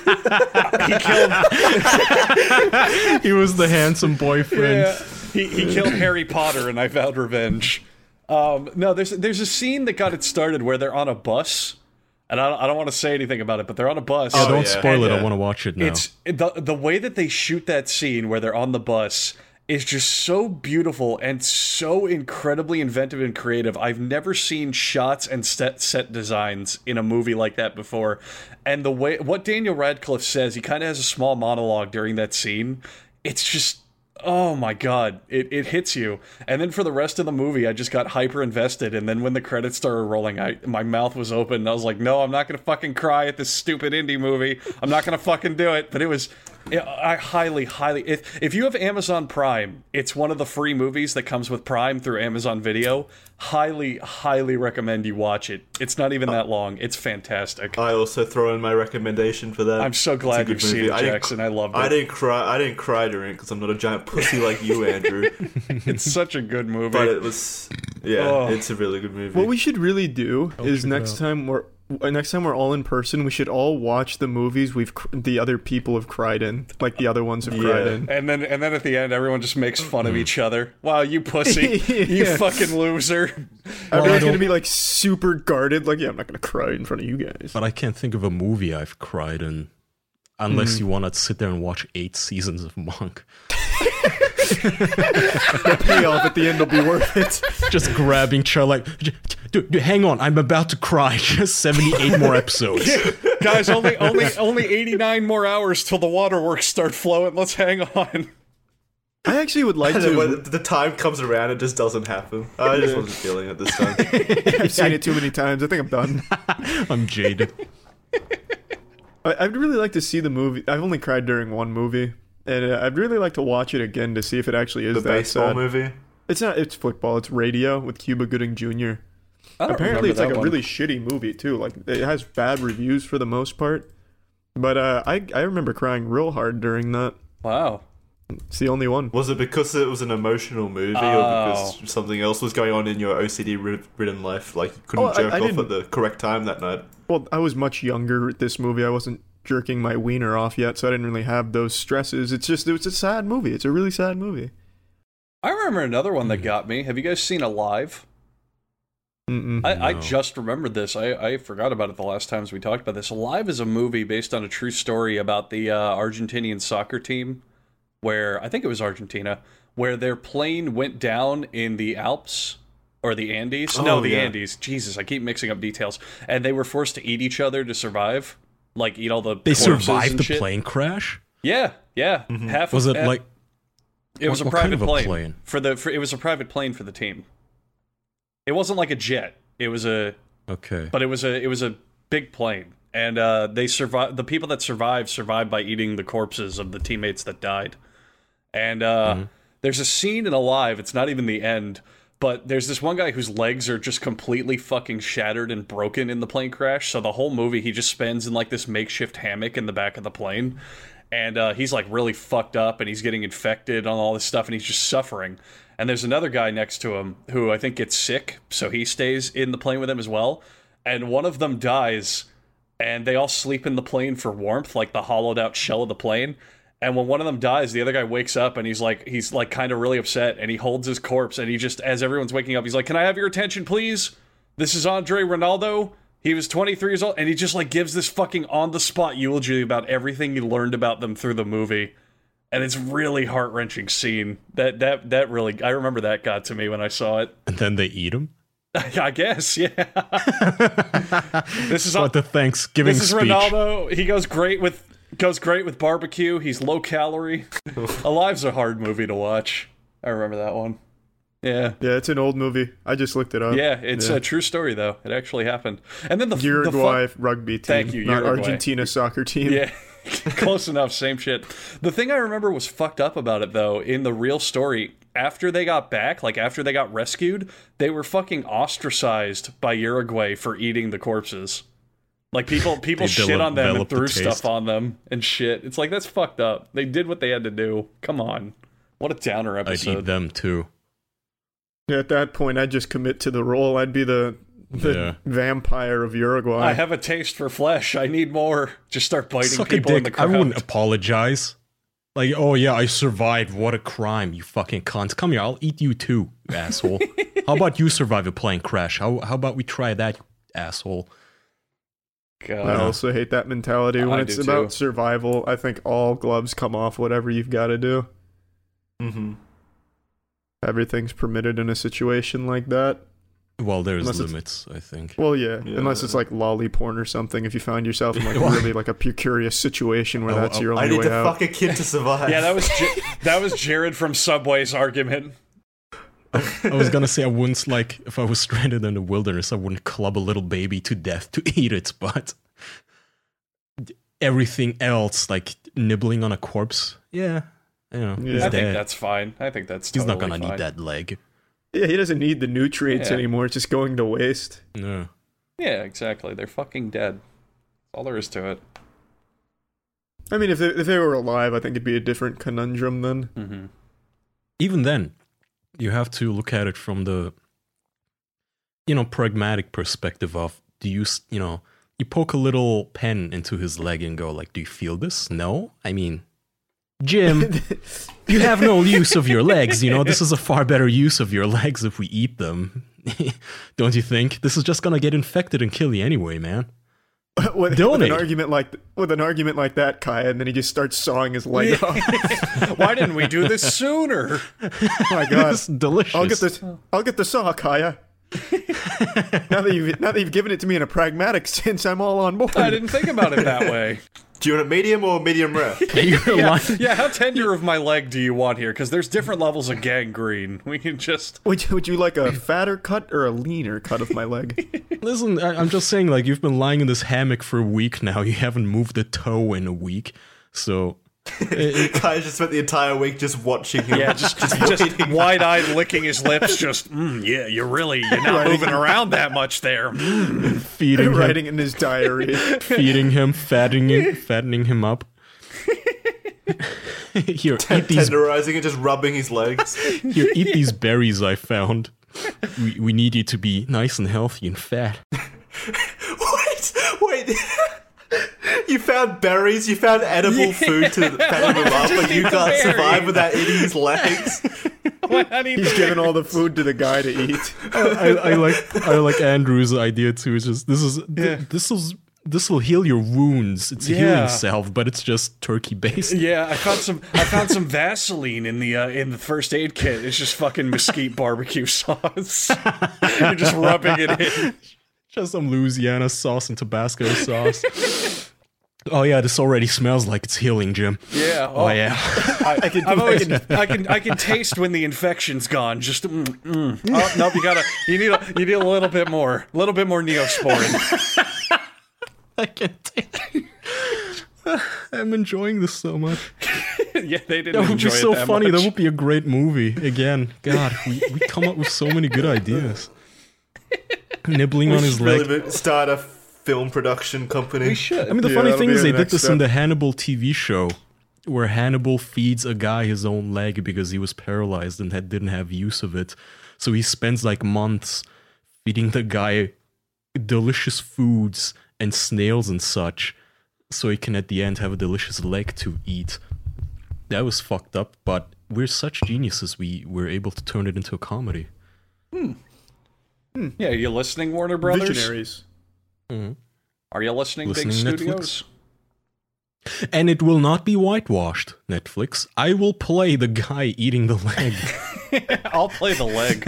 Speaker 1: he killed.
Speaker 4: He was the handsome boyfriend.
Speaker 1: Yeah, he killed Harry Potter, and I vowed revenge. No, there's a scene that got it started where they're on a bus, and I don't want to say anything about it, but they're on a bus.
Speaker 4: Don't spoil it. I want to watch it now.
Speaker 1: It's the way that they shoot that scene where they're on the bus is just so beautiful and so incredibly inventive and creative. I've never seen shots and set designs in a movie like that before. And the way what Daniel Radcliffe says, he kind of has a small monologue during that scene. It's just, oh my god, it hits you. And then for the rest of the movie, I just got hyper invested. And then when the credits started rolling, my mouth was open. And I was like, no, I'm not gonna fucking cry at this stupid indie movie. I'm not gonna fucking do it. But it was, I highly, if you have Amazon Prime, it's one of the free movies that comes with Prime through Amazon Video. Highly recommend you watch it. It's not even that long. It's fantastic.
Speaker 3: I also throw in my recommendation for that.
Speaker 1: I'm so glad you've seen it, Jackson. I loved it.
Speaker 3: I didn't cry during it because I'm not a giant pussy like you, Andrew.
Speaker 1: It's such a good movie.
Speaker 3: But it was, it's a really good movie.
Speaker 2: What we should really do is next time we're all in person, we should all watch the movies the other people have cried in, like the other ones have cried in.
Speaker 1: And then at the end, everyone just makes fun of each other. Wow, you pussy, you fucking loser.
Speaker 2: Everyone's gonna be like super guarded, like, yeah, I'm not gonna cry in front of you guys.
Speaker 4: But I can't think of a movie I've cried in, unless you want to sit there and watch 8 seasons of Monk.
Speaker 2: The payoff at the end will be worth it.
Speaker 4: Just grabbing Charlie, like, dude, hang on, I'm about to cry. Just 78 more episodes.
Speaker 1: Guys, only 89 more hours till the waterworks start flowing. Let's hang on.
Speaker 2: I actually would like to.
Speaker 3: When the time comes around, it just doesn't happen. I just wasn't feeling it this time.
Speaker 2: I've seen it too many times. I think I'm done.
Speaker 4: I'm jaded.
Speaker 2: I'd really like to see the movie. I've only cried during one movie. And I'd really like to watch it again to see if it actually is
Speaker 3: the
Speaker 2: that
Speaker 3: baseball
Speaker 2: sad.
Speaker 3: movie.
Speaker 2: It's not. It's football. It's Radio with Cuba Gooding Jr. Apparently, it's like a really shitty movie too. Like, it has bad reviews for the most part. But I remember crying real hard during that.
Speaker 1: Wow.
Speaker 2: It's the only one.
Speaker 3: Was it because it was an emotional movie, or because something else was going on in your OCD-ridden life? Like, you couldn't jerk off at the correct time that night?
Speaker 2: Well, I was much younger at this movie. I wasn't jerking my wiener off yet, so I didn't really have those stresses. It was a sad movie. It's a really sad movie.
Speaker 1: I remember another one that got me. Have you guys seen Alive? I just remembered this. I forgot about it the last times we talked about this. Alive is a movie based on a true story about the Argentinian soccer team, where, I think it was Argentina, where their plane went down in the Alps, or the Andes. Andes. Jesus, I keep mixing up details. And they were forced to eat each other to survive. Like, eat all the
Speaker 4: They survived
Speaker 1: and
Speaker 4: the
Speaker 1: shit.
Speaker 4: Plane crash?
Speaker 1: Yeah.
Speaker 4: It was
Speaker 1: a private plane. It was a private plane for the team. It wasn't like a jet. It was a But it was a big plane. And they survived. The people that survived by eating the corpses of the teammates that died. And there's a scene in Alive, it's not even the end, but there's this one guy whose legs are just completely fucking shattered and broken in the plane crash. So the whole movie, he just spends in like this makeshift hammock in the back of the plane. And he's like really fucked up and he's getting infected on all this stuff and he's just suffering. And there's another guy next to him who I think gets sick, so he stays in the plane with him as well. And one of them dies and they all sleep in the plane for warmth, like the hollowed out shell of the plane. And when one of them dies, the other guy wakes up and he's like kind of really upset and he holds his corpse and he just, as everyone's waking up, he's like, "Can I have your attention, please? This is Andre Ronaldo. He was 23 years old." And he just like gives this fucking on the spot eulogy about everything he learned about them through the movie. And it's really heart-wrenching scene. That really, I remember that got to me when I saw it.
Speaker 4: And then they eat him?
Speaker 1: I guess, yeah. This is
Speaker 4: what the Thanksgiving
Speaker 1: speech. This is
Speaker 4: speech.
Speaker 1: Ronaldo. He goes great with barbecue. He's low calorie. Alive's a hard movie to watch. I remember that one. Yeah.
Speaker 2: Yeah, it's an old movie. I just looked it up.
Speaker 1: Yeah, it's a true story though. It actually happened. And then the
Speaker 2: Uruguay rugby team.
Speaker 1: Thank you,
Speaker 2: not
Speaker 1: Uruguay.
Speaker 2: Argentina soccer team.
Speaker 1: Yeah. Close enough, same shit. The thing I remember was fucked up about it though, in the real story, after they got back, like after they got rescued, they were fucking ostracized by Uruguay for eating the corpses. Like people shit on them and threw stuff on them and shit. It's like, that's fucked up. They did what they had to do. Come on. What a downer episode.
Speaker 4: I'd eat them too.
Speaker 2: Yeah, at that point, I'd just commit to the role. I'd be the vampire of Uruguay.
Speaker 1: I have a taste for flesh. I need more. Just start biting
Speaker 4: Suck
Speaker 1: people
Speaker 4: a dick.
Speaker 1: in the crowd.
Speaker 4: I wouldn't apologize. Like, oh yeah, I survived. What a crime, you fucking cunt. Come here, I'll eat you too, you asshole. How about you survive a plane crash? How about we try that, you asshole?
Speaker 1: God.
Speaker 2: I also hate that mentality. When it's about survival, I think all gloves come off, whatever you've got to do.
Speaker 3: Mm-hmm.
Speaker 2: everything's permitted in a situation like that.
Speaker 4: Well, there's
Speaker 2: Unless it's-
Speaker 4: limits, I think.
Speaker 2: Well, yeah, unless it's like lolly porn or something. If you find yourself in like really like a precarious situation where that's your
Speaker 3: I
Speaker 2: only
Speaker 3: need
Speaker 2: way
Speaker 3: to
Speaker 2: out.
Speaker 3: fuck a kid to survive.
Speaker 1: Yeah, that was Jared from Subway's argument.
Speaker 4: I was gonna say I wouldn't, like, if I was stranded in the wilderness, I wouldn't club a little baby to death to eat it, but everything else, like nibbling on a corpse, yeah, you know,
Speaker 2: Yeah.
Speaker 4: he's
Speaker 1: I
Speaker 4: dead.
Speaker 1: think that's fine. I think that's
Speaker 4: He's
Speaker 1: totally
Speaker 4: not gonna
Speaker 1: fine.
Speaker 4: need that leg.
Speaker 2: Yeah, he doesn't need the nutrients
Speaker 1: Yeah.
Speaker 2: anymore. It's just going to waste.
Speaker 4: No.
Speaker 1: Yeah, exactly. They're fucking dead. That's all there is to it.
Speaker 2: I mean, if they were alive, I think it'd be a different conundrum then.
Speaker 1: Mm-hmm.
Speaker 4: Even then, you have to look at it from the, pragmatic perspective of, you poke a little pen into his leg and go like, do you feel this? No? I mean, Jim, you have no use of your legs, this is a far better use of your legs if we eat them. Don't you think? This is just gonna get infected and kill you anyway, man.
Speaker 2: with
Speaker 4: Donate.
Speaker 2: an argument like that, Kaya, and then he just starts sawing his leg off.
Speaker 1: Why didn't we do this sooner?
Speaker 2: Oh my god!
Speaker 4: It's delicious.
Speaker 2: I'll get the saw, Kaya. now that you've given it to me in a pragmatic sense, I'm all on board.
Speaker 1: I didn't think about it that way.
Speaker 3: Do you want a medium or medium rare?
Speaker 1: Yeah, how tender of my leg do you want here? Because there's different levels of gangrene. We can just...
Speaker 2: Would you like a fatter cut or a leaner cut of my leg?
Speaker 4: Listen, I'm just saying, like, you've been lying in this hammock for a week now. You haven't moved a toe in a week, so...
Speaker 3: Kai just spent the entire week just watching him.
Speaker 1: Yeah, just wide-eyed licking his lips, just, yeah, you're not moving around that much there.
Speaker 4: Feeding him,
Speaker 2: Writing in his diary.
Speaker 4: feeding him, fattening him up. Here, eat these.
Speaker 3: Tenderizing and just rubbing his legs.
Speaker 4: Here, eat these berries I found. We need you to be nice and healthy and fat.
Speaker 3: Wait. You found berries, you found edible food to fatten him up, but you can't survive without eating his legs.
Speaker 2: He's giving all the food to the guy to eat.
Speaker 4: I like Andrew's idea too. It's just this will heal your wounds. It's a healing salve, but it's just turkey based.
Speaker 1: Yeah, I found some Vaseline in the first aid kit. It's just fucking mesquite barbecue sauce. You're just rubbing it in.
Speaker 4: Just some Louisiana sauce and Tabasco sauce. Oh yeah, this already smells like it's healing, Jim.
Speaker 1: Yeah.
Speaker 4: Oh yeah.
Speaker 1: I can taste when the infection's gone. Just Oh no, you need a little bit more Neosporin.
Speaker 4: I can take. I'm enjoying this so much.
Speaker 1: Yeah, they didn't
Speaker 4: That would
Speaker 1: enjoy
Speaker 4: be so
Speaker 1: it that
Speaker 4: funny.
Speaker 1: much.
Speaker 4: That would be a great movie. Again, God, we come up with so many good ideas. Nibbling on his leg.
Speaker 3: Really start a film production company.
Speaker 1: We should.
Speaker 4: I mean, the
Speaker 2: Yeah,
Speaker 4: funny
Speaker 2: that'll
Speaker 4: thing
Speaker 2: be
Speaker 4: is
Speaker 2: our
Speaker 4: they did
Speaker 2: next
Speaker 4: this in
Speaker 2: step.
Speaker 4: the Hannibal TV show, where Hannibal feeds a guy his own leg because he was paralyzed and didn't have use of it. So he spends like months feeding the guy delicious foods and snails and such, so he can at the end have a delicious leg to eat. That was fucked up, but we're such geniuses, we were able to turn it into a comedy.
Speaker 1: Yeah, are you listening, Warner Brothers?
Speaker 2: Visionaries.
Speaker 1: Are you listening, Big
Speaker 4: Listening,
Speaker 1: Studios?
Speaker 4: And it will not be whitewashed, Netflix. I will play the guy eating the leg.
Speaker 1: I'll play the leg.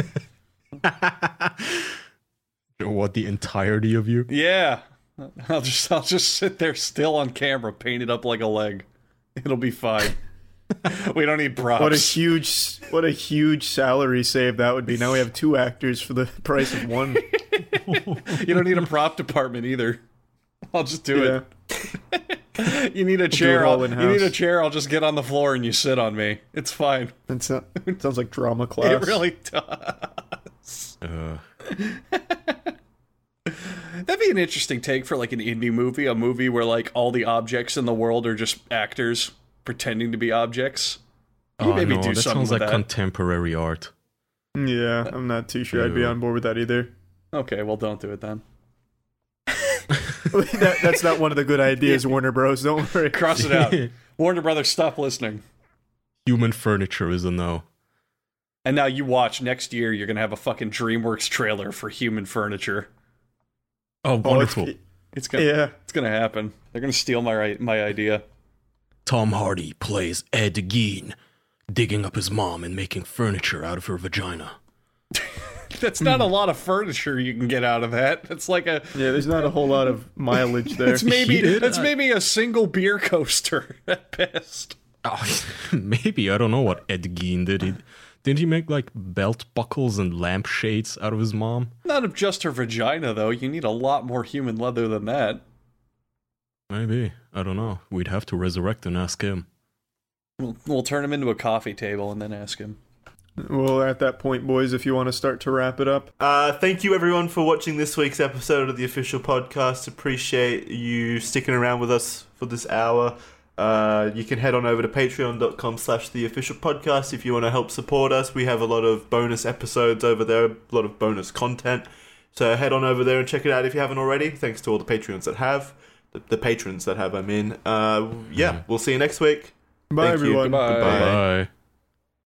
Speaker 4: What, the entirety of you?
Speaker 1: Yeah. I'll just sit there still on camera, painted up like a leg. It'll be fine. We don't need props.
Speaker 2: What a huge salary save that would be. Now we have two actors for the price of one.
Speaker 1: You don't need a prop department either. I'll just do
Speaker 2: Yeah.
Speaker 1: it. You need a
Speaker 2: do
Speaker 1: chair.
Speaker 2: it all
Speaker 1: You need
Speaker 2: in-house.
Speaker 1: a chair. I'll just get on the floor and you sit on me. It's fine.
Speaker 2: It sounds like drama class.
Speaker 1: It really does. That'd be an interesting take for like an indie movie, a movie where like all the objects in the world are just actors pretending to be objects. You maybe do
Speaker 4: that
Speaker 1: something
Speaker 4: sounds
Speaker 1: with
Speaker 4: like
Speaker 1: that.
Speaker 4: contemporary art.
Speaker 2: Yeah, I'm not too sure I'd be
Speaker 4: Ew.
Speaker 2: on board with that either.
Speaker 1: Okay, well, don't do it then.
Speaker 2: That's not one of the good ideas, Warner Bros. Don't worry.
Speaker 1: Cross it out. Warner Brothers, stop listening.
Speaker 4: Human furniture is a no.
Speaker 1: And now you watch. Next year, you're gonna have a fucking DreamWorks trailer for Human Furniture.
Speaker 4: Oh, wonderful.
Speaker 1: It's gonna happen. They're gonna steal my idea.
Speaker 4: Tom Hardy plays Ed Gein. digging up his mom and making furniture out of her vagina.
Speaker 1: That's not a lot of furniture you can get out of that. It's like a
Speaker 2: there's not a whole lot of mileage there.
Speaker 1: it's maybe a single beer coaster at best.
Speaker 4: Oh, maybe. I don't know what Ed Gein did. Didn't he make like belt buckles and lampshades out of his mom?
Speaker 1: Not of just her vagina, though. You need a lot more human leather than that.
Speaker 4: Maybe. I don't know. We'd have to resurrect and ask him.
Speaker 1: We'll turn him into a coffee table and then ask him.
Speaker 2: Well, at that point, boys, if you want to start to wrap it up.
Speaker 3: Thank you, everyone, for watching this week's episode of the official podcast. Appreciate you sticking around with us for this hour. You can head on over to patreon.com/theofficialpodcast if you want to help support us. We have a lot of bonus episodes over there, a lot of bonus content. So head on over there and check it out if you haven't already. Thanks to all the Patreons that have. The patrons that have, I mean. We'll see you next week.
Speaker 2: Bye,
Speaker 3: Thank you.
Speaker 2: everyone.
Speaker 1: Goodbye.
Speaker 4: Bye.